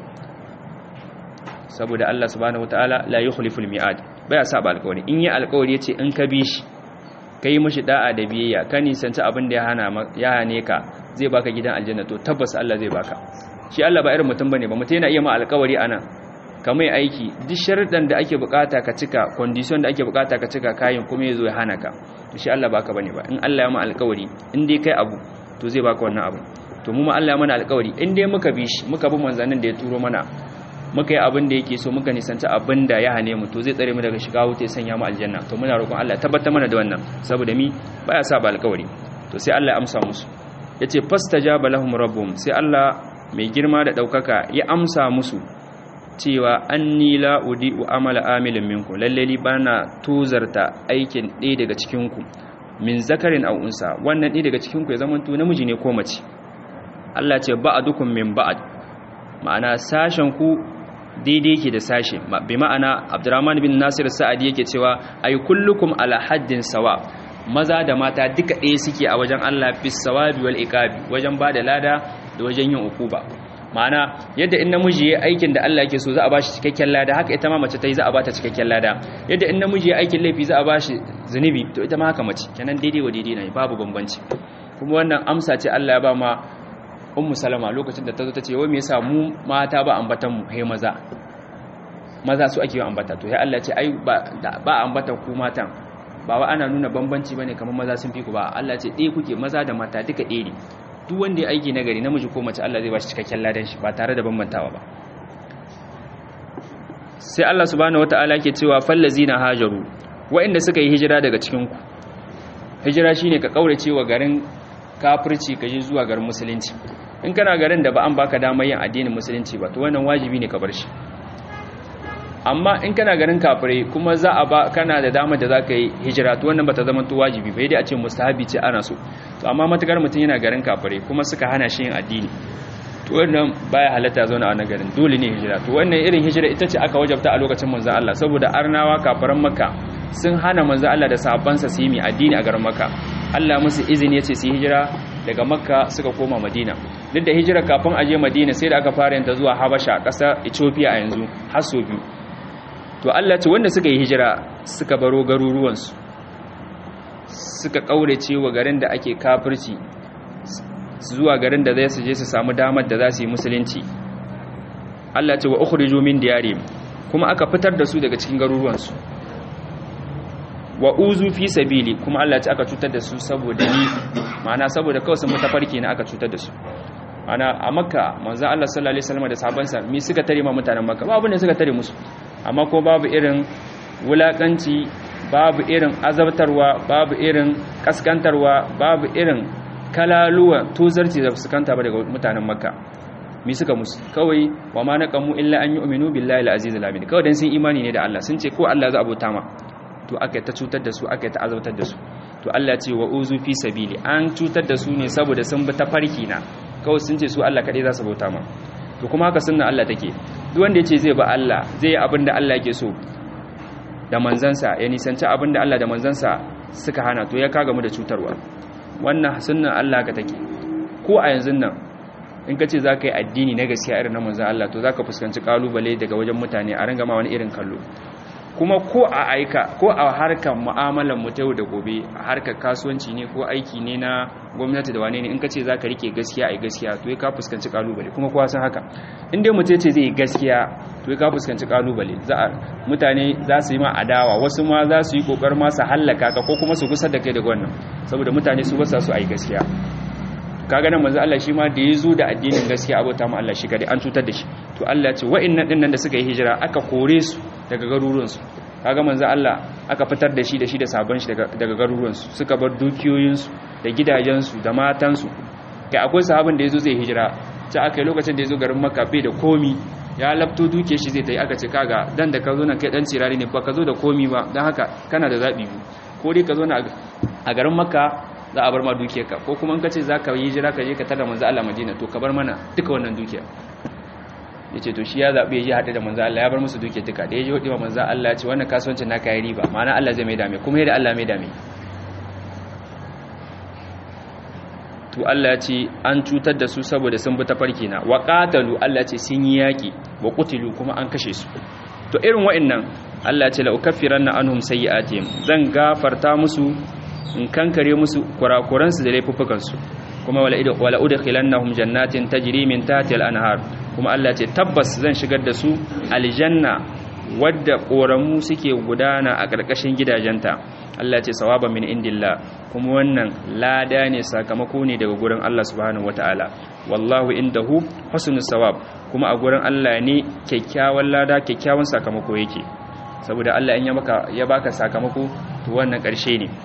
[SPEAKER 1] Saboda Allah subhanahu wataala la yukhliful mi'ad, baya saba alƙawari. In yi alƙawari yace in ka bi shi kai mishi da'a da biyayya, ka nisanci abin da ya hane ka, zai baka gidan aljanna, to tabbas Allah zai baka. Shi Allah ba irin mutum bane ba, mutum yana iya ma alƙawari anan kamar aiki duk sharuɗan da ake bukata ka cika, condition da ake bukata ka cika kayan kuma yazo ya hana ka. To shi Allah baka bane ba. In Allah ya ma alƙawari, in dai kai abu to zai baka wannan abu. To mu ma Allah ya mana alƙawari, in dai muka bi shi, muka bi manzannin da ya turo mana, muka yi abin da yake so, muka nisanci abin da ya hane mu, to zai tsare mu daga shiga wuta ya sanya mu aljanna. To muna roƙon Allah tabbatar mana da wannan, saboda mi baya saba alƙawari. To sai Allah ya amsa musu, yace fastajaba lahum rabbuhum, sai Allah mai girma da ɗaukaka ya amsa musu cewa anni la udi'u amala amilin minku, lallali bana tozarta aikin ɗaya daga cikinku, min zakarin aw unsa, wannan ɗaya daga cikinku ya zama to namiji ne ko mace. Allah ce ba'dukum min ba'd, ma'ana sashen ku daidai yake da sashe. Bi ma'ana Abdurrahman bin Nasir Sa'adi yake cewa ay kullukum ala haddin sawa, maza da mata duka ɗaya suke a wajen Allah bis sawabi wal iqabi, wajen bada lada da wajen yin ukuba. Ma'ana yadda in namiji yayi aikin da Allah yake so za a bashi cikakken lada, haka ita ma mace ta yi za a bata cikakken lada. Yadda in namiji yayi aikin laifi za a bashi zunubi, to ita ma haka mace, kenan daidai wa daidai ne, babu bambanci. Kuma wannan amsa ce Allah ya ba ma Ummu Salama lokacin da ta zo ta ce wai me yasa mu mata ba ambatan mu hai maza su ake yi ambata. To sai Allah ce ai ba ambatan ku matan, ba wa ana nuna bambanci bane kamar maza sun fi ku, ba. Allah ce ɗaya kuke, maza da mata duka ɗaya ne. Duk wanda ya aiki nagari, namiji ko mace, Allah zai ba shi cikakken ladan shi ba tare da bambantawa ba. Sai Allah subhanahu wataala yake cewa fallazina hajaru, wa'inda suka yi hijira daga cikin ku. Hijira shine ka kaurace wa garin kafirci ka je zuwa garin musulunci. In kana garin da ba an baka damar yin addinin musulunci ba, to wannan wajibi ne ka bar shi. Amma in kana garin kafirai kuma za a ba kana da damar da zaka yi hijira, to wannan bata zama to wajibi ba, dai a ce mustahabi ce, ana so. To amma matakar mutum yana garin kafirai kuma suka hana shi yin addini, to wannan baya halatta zauna a wannan garin, dole ne hijira. To wannan irin hijira ita ce aka wajabta a lokacin manzon Allah, saboda arnawa kafiran Makka sun hana manzon Allah da sahabbansa su yi addini a garin Makka. Allah musu izini yace su yi hijira daga Makka suka koma Madina. Duk da hijira kafin a je Madina sai da aka fara yin ta zuwa Habasha, ƙasar Ethiopia a yanzu, har sau biyu. To Allah ce wanda suka yi hijira suka baro garuruwansu, suka kaurace wa garin da ake kafirci zuwa garin da zai su je su samu damar da za su yi musulunci. Allah ce wa ukhriju min diyarihim, kuma aka fitar da su daga cikin garuruwansu. Wa uzu fi sabili, kuma Allah ce aka cutar da su saboda ni, ma'ana saboda kawai sun mutafarki ne aka cutar da su. Ana a Makka manzon Allah sallallahu alaihi wasallam da sahabbansa mi suka tare ma mutanen Makka, babu ne suka tare musu, amma ko babu irin wulakanci, babu irin azabtarwa, babu irin kaskantarwa, babu irin kalaluwa tuzarci da fuskanta ba daga mutanen Makka. Mi suka musu kawai wa ma naqamu illa an yu'minu billahi al-aziz al-hamid, kawai dan sun imani ne da Allah, sun ce ko Allah za a bauta ma. To aka ta cutar da su, aka ta azabtar da su. To Allah ce wa uzu fi sabili, an cutar da su ne saboda sun bi tafarki na, kawai sun ce su Allah kadai za su bauta ma. To kuma haka sunna Allah take, duk wanda yace zai ba Allah, zai yi abin da Allah yake so da manzansa, ya nisanci abin da Allah da manzansa suka hana, to ya kaga mu da cutarwa. Wannan sunna Allah ka take. Ko a yanzu nan in ka ce za ka yi addini na gaskiya irin na manzan Allah, to za ka fuskanci kalubale daga wajen mutane, a ringa ma wani irin kallo. kuma ko a aika ko a harkar mu'amalar mu yau da gobe a harkar kasuwanci ne ko aiki ne na gwamnati da wane ne in ka ce za ka rike gaskiya ai gaskiya to ka fuskanci kalubale kuma kowa san haka in dai mutum ce zai yi gaskiya to ka fuskanci kalubale mutane za su yi ma adawa wasu ma za su yi kokarin ma su hallaka ka ko kuma su gusar da kai daga wannan saboda mutane su ba su ai gaskiya kaga nan manzo Allah shi ma da yazo da addinin gaskiya abota mu Allah shi kadai an cutar da shi to Allah ya ce wa'annan dinnan da suka yi hijira aka kore su daga garuruwan su kaga manzo Allah aka fitar da shi da sabon shi daga garuruwan su suka bar dukiyoyin su da gidajen su da matan su kai akwai sahabin da yazo zai hijira ta aka yi lokacin da yazo garin Makka bai da komi ya lafto dukiyar shi zai tai aka ce kaga dan da ka zo nan kai dan cirari ne ba ka zo da komi ba dan haka kana da zabi ko dai ka zo na a garin Makka za a bar ma dukiyarka ko kuma in ka ce za ka yi jira ka je ka tada manzo Allah Madina to ka bar mana duka wannan dukiya yace to shi ya zabe ya hada da manzo Allah ya bar musu dukiyar duka da yaje hodi ma manzo Allah ya ce wannan kasuwancin naka yi riba ma'ana Allah zai mai dame kuma yadda Allah mai dame to Allah ya ce an cutar da su saboda sun bi tafarki na wa qatalu Allah ya ce sun yi yaki wa qutilu kuma an kashe su to irin wa'annan Allah ya ce la ukaffiranna anhum sayyi'atihim zan gafarta musu in kankare musu kurakuransu da laifuffukansu kuma wala udkhilannahum jannatin tajri min tahtiha al-anhar kuma Allah ce tabbas zan shigar da su aljanna wadda koramu suke gudana a karkashin gidajenta Allah ce sawaban min indillah kuma wannan lada ne sakamako ne daga gurin Allah subhanahu wataala wallahu indahu husnus sawab kuma a gurin Allah ne kyakkyawan lada kyakkyawan sakamako yake saboda Allah in ya baka sakamako to wannan karshe ne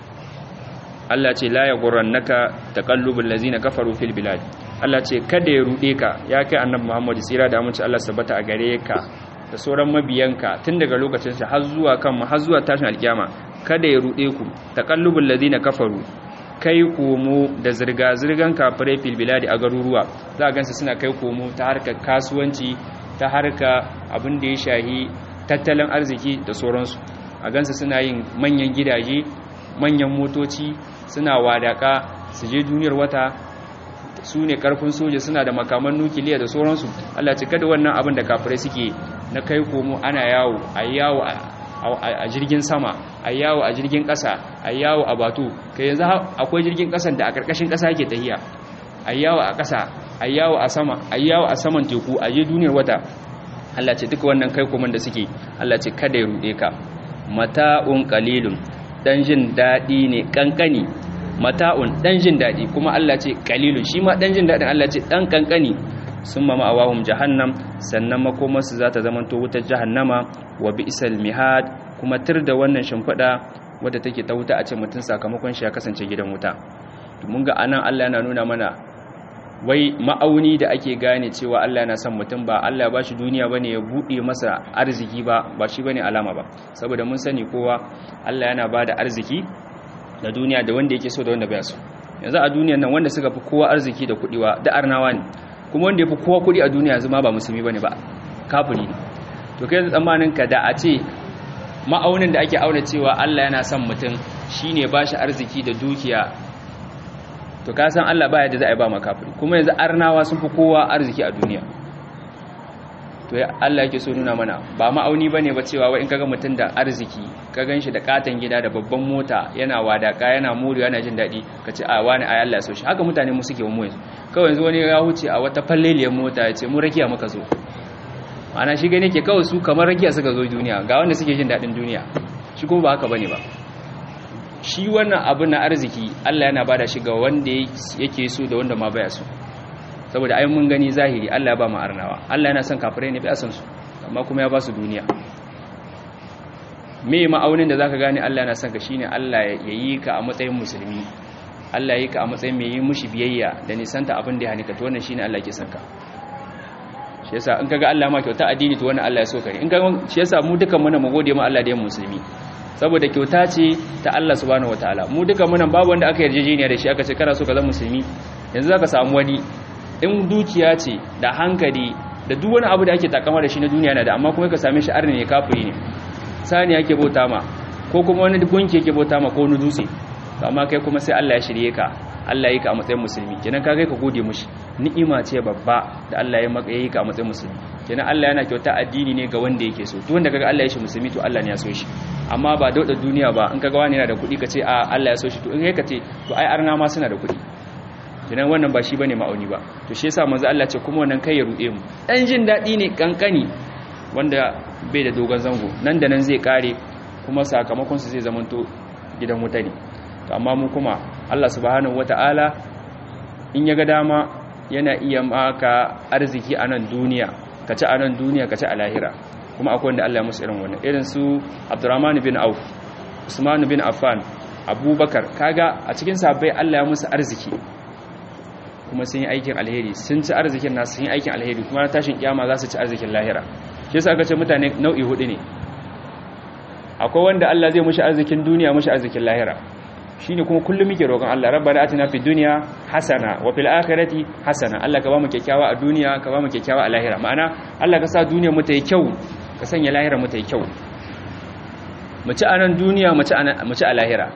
[SPEAKER 1] Allah ce la yaghurrannaka taqallubul ladzina kafaru fil bilad Allah ce kada ya rude ka ya kai annabi Muhammad sira da amince Allah sabata a gare ka da sauran mabiyanka tun daga lokacin shi har zuwa tashin alkiyama kada ya rude ku taqallubul ladzina kafaru kai komo da zirga-zirgan kafirai fil bilad a garuruwa za a gansu suna kai komo ta harkar kasuwanci ta harka abin da ya shahi tattalin arziki da sauransu a gansu suna yin manyan gidaje manyan motoci suna wadaka su je duniyar wata su ne karfin soja suna da makaman nukiliya da sauransu Allah ce kada wannan abin da kafirai suke na kai komo ana yawo a jirgin sama a yawo a jirgin kasa a yawo a batu kai yanzu akwai jirgin kasan da a karkashin kasa yake tahiya a yawo a kasa a yawo a sama a yawo a saman teku a je duniyar wata Allah ce duka wannan kai komon da suke Allah ce kada ya rude ka mata'un qalilun dan jin daɗi ne kankani mata'un dan jin daɗi kuma Allah ce qalilun shi ma dan jin daɗin Allah ce dan kankani summa ma'awahum jahannam sannan makomarsu za ta zamanto wutar jahannama wa bi'sal mihad kuma tir da wannan shimfida wadda take ta wuta a ce mutun sakamakon shi ya kasance gidan wuta mun ga anan Allah yana nuna mana wai ma'auni da ake gane cewa Allah yana son mutum ba Allah ya bashi duniya bane ya bude masa arziki ba shi bane alama ba saboda mun sani kowa Allah yana bada arziki da duniya da wanda yake so da wanda baya so yanzu a duniyar nan wanda suka fi kowa arziki da kudiwa da arnawa ne kuma wanda yafi kowa kudi a duniya yanzu ma ba musulmi bane ba kafiri ne to kai tsammanin ka da a ce ma'aunin da ake auna cewa Allah yana son mutum shine bashi arziki da dukiya to ka san Allah ba yadda za a yi ba makafiri kuma yanzu arnawa sun fi kowa arziki a duniya to Allah yake so nuna mana ba ma'auni bane ba cewa wai in kaga mutum da arziki ka ganshi da katan gida da babban mota yana wadaka yana muri yana jin dadi kace a wani ai Allah ya so shi haka mutane mu suke mu yanzu kawai yanzu wani ya huce a wata falleliyar mota ya ce mu rakiya muka zo ana shi gane ke kawai su kamar rakiya suka zo duniya ga wanda suke jin dadin duniya shi kuma ba haka bane ba shi wannan abu na arziki Allah yana bada shi ga wanda yake so da wanda ma baya so saboda ai mun gani zahiri Allah ya ba mu arnawa Allah yana son kafirai ne bai san su amma kuma ya ba su duniya me ma'aunin da zaka gane Allah yana son ka shine Allah ya yi ka a matsayin musulmi Allah ya yi ka a matsayin mai yi mushi biyayya da nisanta abin da ya hanika to wannan shine Allah ke son ka shi yasa in kaga Allah ma kyauta addini to wannan Allah ya so ka ne in kaga shi yasa mu dukan mu na mu gode ma Allah da yin musulmi saboda kyauta ce ta Allah subhanahu wataala mu duka munan babu wanda aka yarjejeniya da shi aka ce kana so ka zama musulmi yanzu zaka samu wani in dukiya ce da hankali da duk wani abu da ake takama da shi na duniya na da amma kuma ka same shi arne ne kafiri ne sani yake bauta ma ko kuma wani gunki yake bauta ma ko wani dutse amma kai kuma sai Allah ya shirye ka Allah ya yi ka a matsayin musulmi kenan ka kai ka gode mushi ni'ima ce babba da Allah ya yi ka a matsayin musulmi kenan Allah yana kyauta addini ne ga wanda yake so duk wanda kaga Allah ya shi musulmi to Allah ne ya so shi amma ba dauda duniya ba in kaga wani yana da kuɗi ka ce a Allah ya so shi to in kai ka ce to ai arna ma suna da kuɗi kenan wannan ba shi bane ma'auni ba to shi yasa manzo Allah ce kuma wannan kai ya ruɗe mu dan jin dadi ne kankani wanda bai da dogon zango nan da nan zai kare kuma sakamakon su zai zamanto gidan wuta ne to amma mu kuma Allah subhanahu wataala in ya ga dama yana iya maka arziki a nan duniya ka ci a nan duniya ka ci a lahira kuma akwai wanda Allah ya musu irin wannan irin su Abdurrahman bin Auf Usman bin Affan Abubakar kaga a cikin sahabbai Allah ya musu arziki kuma sun yi aikin alheri sun ci arzikin nasu sun yi aikin alheri kuma na tashin kiyama za su ci arzikin lahira shi yasa aka ce mutane nau'i hudu ne akwai wanda Allah zai mushi arzikin duniya mushi arzikin lahira shine kuma kullum muke roƙon Allah rabbana atina fid dunya hasana wa fil akhirati hasana Allah ka ba mu kyakkyawa a duniya ka ba mu kyakkyawa a lahira ma'ana Allah ka sa duniyar mu ta yi kyau ka sanya lahira mu ta yi kyau mu ci anan duniya mu ci a lahira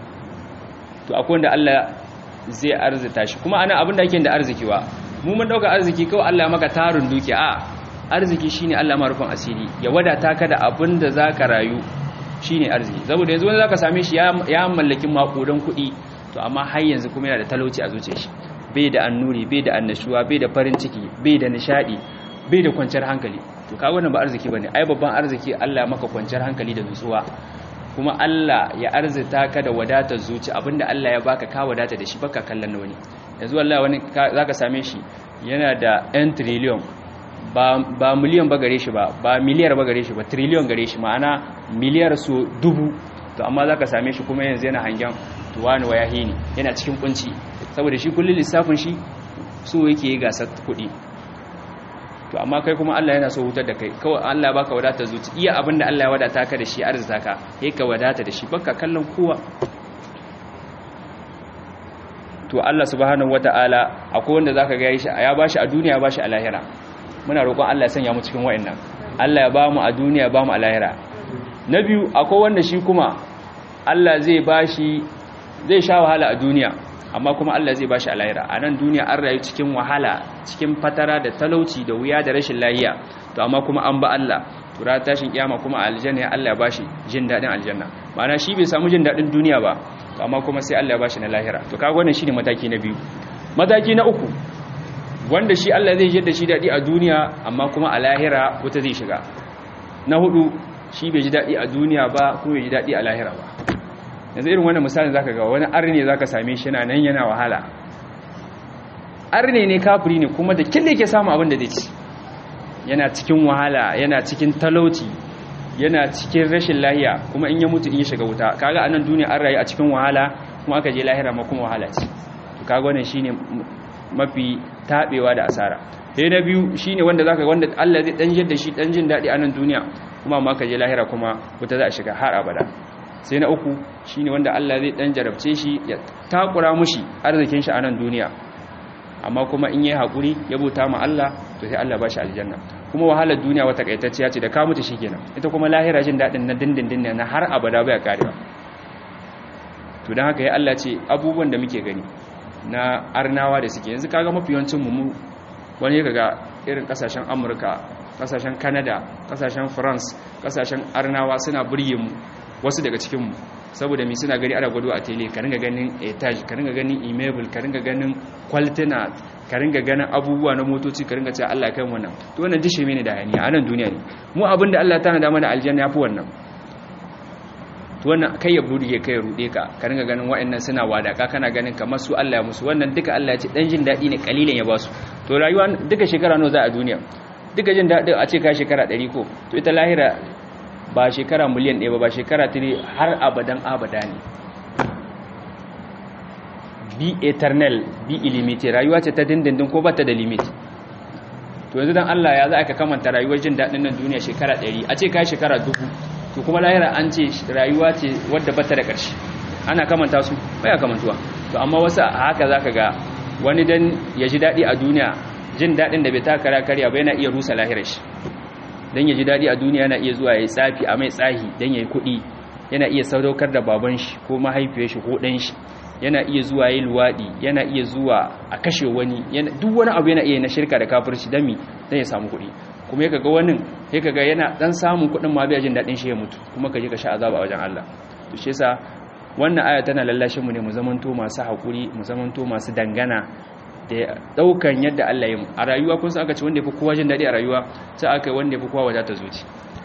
[SPEAKER 1] to akwai wanda Allah zai arzita shi kuma ana abin da yake da arziki wa mu mun dauka arziki kawai Allah maka tarun duki a arziki shine Allah ma rufin asiri ya wadata ka da abin da zaka rayu shine arziki saboda yanzu wanda zaka same shi ya mallakin makudan kuɗi to amma har yanzu kuma yana da talauci a zuciyar shi bai da annuri bai da annashuwa bai da farin ciki bai da nishadi bai da kwanciyar hankali to kaga wannan ba arziki bane ai babban arziki Allah ya maka kwanciyar hankali da nutsuwa kuma Allah ya arzita ka da wadatar zuci abinda Allah ya baka ka wadata da shi baka kallon wani yanzu wallahi wani zaka same shi yana da 1 trillion ba miliyan ba gare shi ba miliyar ba gare shi ba trillion gare shi ma'ana miliyar so 1000 to amma zaka same shi kuma yanzu yana hangen to wani waya hini yana cikin kunci saboda shi kullun lissafin shi so yake yi gasar kuɗi to amma kai kuma Allah yana so hutar da kai kawai Allah baka wadata zuci iya abinda Allah ya wadata ka da shi arzita ka sai ka wadata da shi baka kallon kowa to Allah subhanahu wataala akwai wanda zaka ga ya bashi a duniya bashi a lahira muna roƙon Allah ya sanya mu cikin wayannan Allah ya bamu a duniya bamu a lahira na biyu akwai wanda shi kuma Allah zai sha wahala a duniya amma kuma Allah zai bashi a lahira a nan duniya an rayu cikin wahala cikin fatara da talauci da wuya da rashin lahiya to amma kuma an ba Allah to ra tashin kiyama kuma aljanna Allah ya bashi jin dadin aljanna ma'ana shi bai samu jin dadin duniya ba to amma kuma sai Allah ya bashi na lahira to kaga wannan shine mataki na biyu mataki na uku wanda shi Allah zai jidda shi dadi a duniya amma kuma a lahira wata zai shiga na hudu shi bai ji dadi a duniya ba kuma bai ji dadi a lahira ba yanzu irin wannan misalin zaka ga wani arne zaka same shi nan yana wahala arne ne kafiri ne kuma da kille yake samu abin da zai ci yana cikin wahala yana cikin talauci yana cikin rashin lahiya kuma in ya mutu in ya shiga wuta kaga anan duniya an rayu a cikin wahala kuma aka je lahira ma kuma wahala ce to kaga wannan shine mafi tabewa da asara sai na biyu shine wanda zaka wanda Allah zai dan jidda shi dan jin dadi a nan duniya kuma ma ka je lahira kuma wuta za a shiga har abada sai na uku shine wanda Allah zai dan jarabce shi ya takura mushi arzikin shi a nan duniya amma kuma in yayi hakuri ya bauta ma Allah to sai Allah ba shi aljanna kuma wahalar duniya wata kaitacciya ce da ka mutu shikenan ita kuma lahira jin dadin na dindindin ne na har abada bai karewa to dan haka ya Allah ce abubuwan da muke gani na arnawa da suke yanzu kaga mafi yawancin mu wani kaga irin kasashen Amurka kasashen Canada kasashen France kasashen arnawa suna burge mu wasu daga cikinmu saboda mi suna gani ana gwado a tele ka ringa ganin etage ka ringa ganin immeuble ka ringa ganin kwaltina ka ringa ganin abubuwa na motoci ka ringa cewa Allah kai wannan to wannan dishe mene da hani a nan duniya ne mu abinda Allah ta nada mana aljanna yafi wannan to wannan kai ya burge kai ya rude ka ka ringa ganin wa'annan suna wadaka kana ganin kamar su Allah ya musu wannan duka Allah ya ce dan jin dadi ne kalilan ya ba su to rayuwa duka shekara nawa za a duniya duka jin dadi a ce ka shekara 100 ko to ita lahira ba shekara miliyan 1 ba shekara 3 har abadan abada ne bi eternal bi illimité rayuwa ce ta dindindin ko bata da limit to yanzu dan Allah ya za ka kamanta rayuwar jin dadin nan duniya shekara 100 a ce kai shekara 1000 to kuma lahira an ce rayuwa ce wadda bata da ƙarshe ana kamanta su baya kamantuwa to amma wasu haka zaka ga wani dan ya ji dadi a duniya jin dadin da bai ta karya ba yana iya rusa lahirar shi dan ya ji dadi a duniya yana iya zuwa yayi tsafi a mai tsahi dan yayi kuɗi yana iya sadaukar da baban shi ko mahaifiyar shi ko dan shi yana iya zuwa yi luwadi, yana iya zuwa a kashe wani, duk wani abu yana iya na shirka da kafirci dan ya samu kuɗi. Kuma ya kaga wani ya kaga yana dan samun kuɗin ma bai jin daɗin shi ya mutu, kuma ka je ka sha azaba a wajen Allah. To shi yasa wannan aya tana lallashin mu ne mu zamanto masu hakuri, mu zamanto masu dangana da daukan yadda Allah ya mu a rayuwa. Kun san aka ce wanda yafi kowa jin daɗi a rayuwa sai aka yi wanda yafi kowa wadata zuci.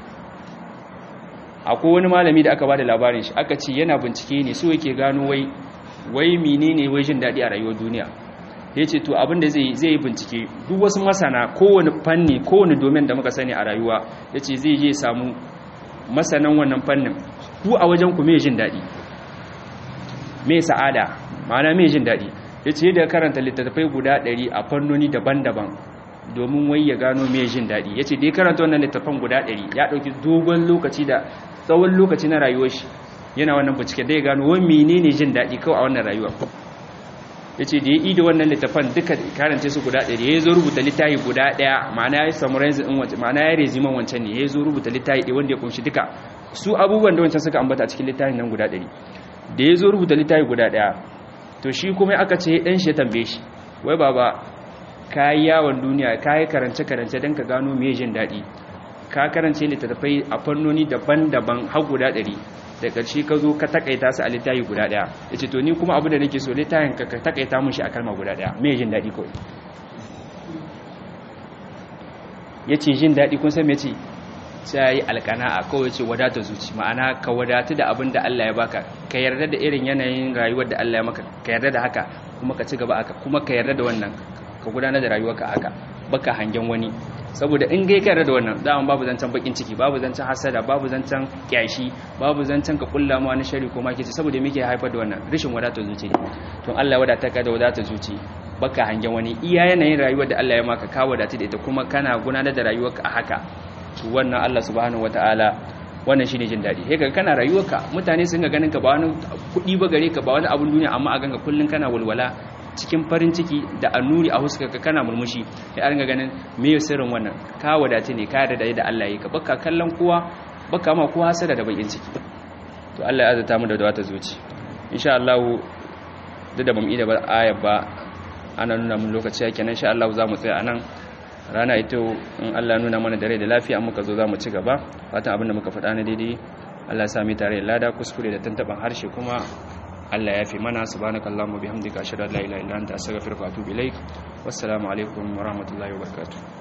[SPEAKER 1] Akwai wani malami da aka bada labarin shi, aka ce yana bincike ne so yake gano wai menene wai jin daɗi a rayuwar duniya. Ya ce to abinda zai yi bincike duk wasu masana kowane fanni kowane domin da muka sani a rayuwa, ya ce zai je samu masanan wannan fannin, ku a wajen ku mai jin daɗi, mai sa'ada, ma'ana mai jin daɗi. Ya ce da karanta littattafai guda 100 a fannoni daban-daban domin wai ya gano mai jin daɗi. Ya ce da ya karanta wannan littattafan guda 100 ya ɗauki dogon lokaci da tsawon lokaci na rayuwar shi yana wannan bincike da ya gano wani menene jin daɗi kawai a wannan rayuwa. Ya ce da ya yi da wannan littafan duka karance su guda 100 ya zo rubuta littafi guda ɗaya, ma'ana ya samu ranzu ɗin wancan, ma'ana ya reziman wancan ne, ya zo rubuta littafi ɗaya wanda ya kunshi duka su abubuwan da wancan suka ambata a cikin littafin nan guda 100. Da ya zo rubuta littafi guda ɗaya, to shi kuma aka ce ɗan shi ya tambaye shi, wai baba ka yi yawon duniya, ka yi karance-karance don ka gano mai jin daɗi, ka karance littattafai a fannoni daban-daban har guda 100, da ƙarshe ka zo ka takaita su a littafi guda ɗaya. Ya ce to ni kuma abu da nake so littafin ka takaita mun shi a kalma guda ɗaya, mai jin daɗi kawai. Ya ce jin daɗi kun san me ce sai yi alƙana'a kawai, ce wadata zuci, ma'ana ka wadatu da abin da Allah ya baka, ka yarda da irin yanayin rayuwar da Allah ya maka, ka yarda da haka kuma ka ci gaba haka, kuma ka yarda da wannan ka gudanar da rayuwarka haka, baka hangen wani. Saboda in gai ka yarda da wannan zaman babu zancen bakin ciki, babu zancen hasada, babu zancen kyashi, babu zancen ka kulla ma wani shari ko makici. Saboda me ke haifar da wannan rashin wadatar zuci. To Allah ya wadata ka da wadatar zuci, baka hangen wani, iya yanayin rayuwar da Allah ya maka ka wadatu da ita kuma kana gudanar da rayuwarka a haka. To wannan Allah subhanahu wataala wannan shine jin dadi. Sai kaga kana rayuwarka mutane sun ga ganin ka ba wani kudi ba gare ka, ba wani abun duniya, amma a ganga kullun kana walwala cikin farin ciki da annuri a huskarka, kana murmushi. Sai an ga ganin me sirrin wannan, ka wadata ne, ka yarda da Allah yake, baka kallon kowa, baka ma kowa hasada da bakin ciki. To Allah ya azata mu da wata zuci. Insha Allah da bamu ida ba ayat ba, ana nuna mun lokaci yake nan. Insha Allah za mu tsaya anan rana ita in Allah nuna mana da rai da lafiya muka zo za mu ci gaba. Fatan abinda muka faɗa na daidai Allah ya sami tare da lada, kuskure da tantaban harshe kuma Allah ya fi mana. Subhanakallahumma bihamdika ashhadu an la ilaha illa anta astaghfiruka wa atubu ilaik. Wassalamu alaikum wa rahmatullahi wa barakatuh.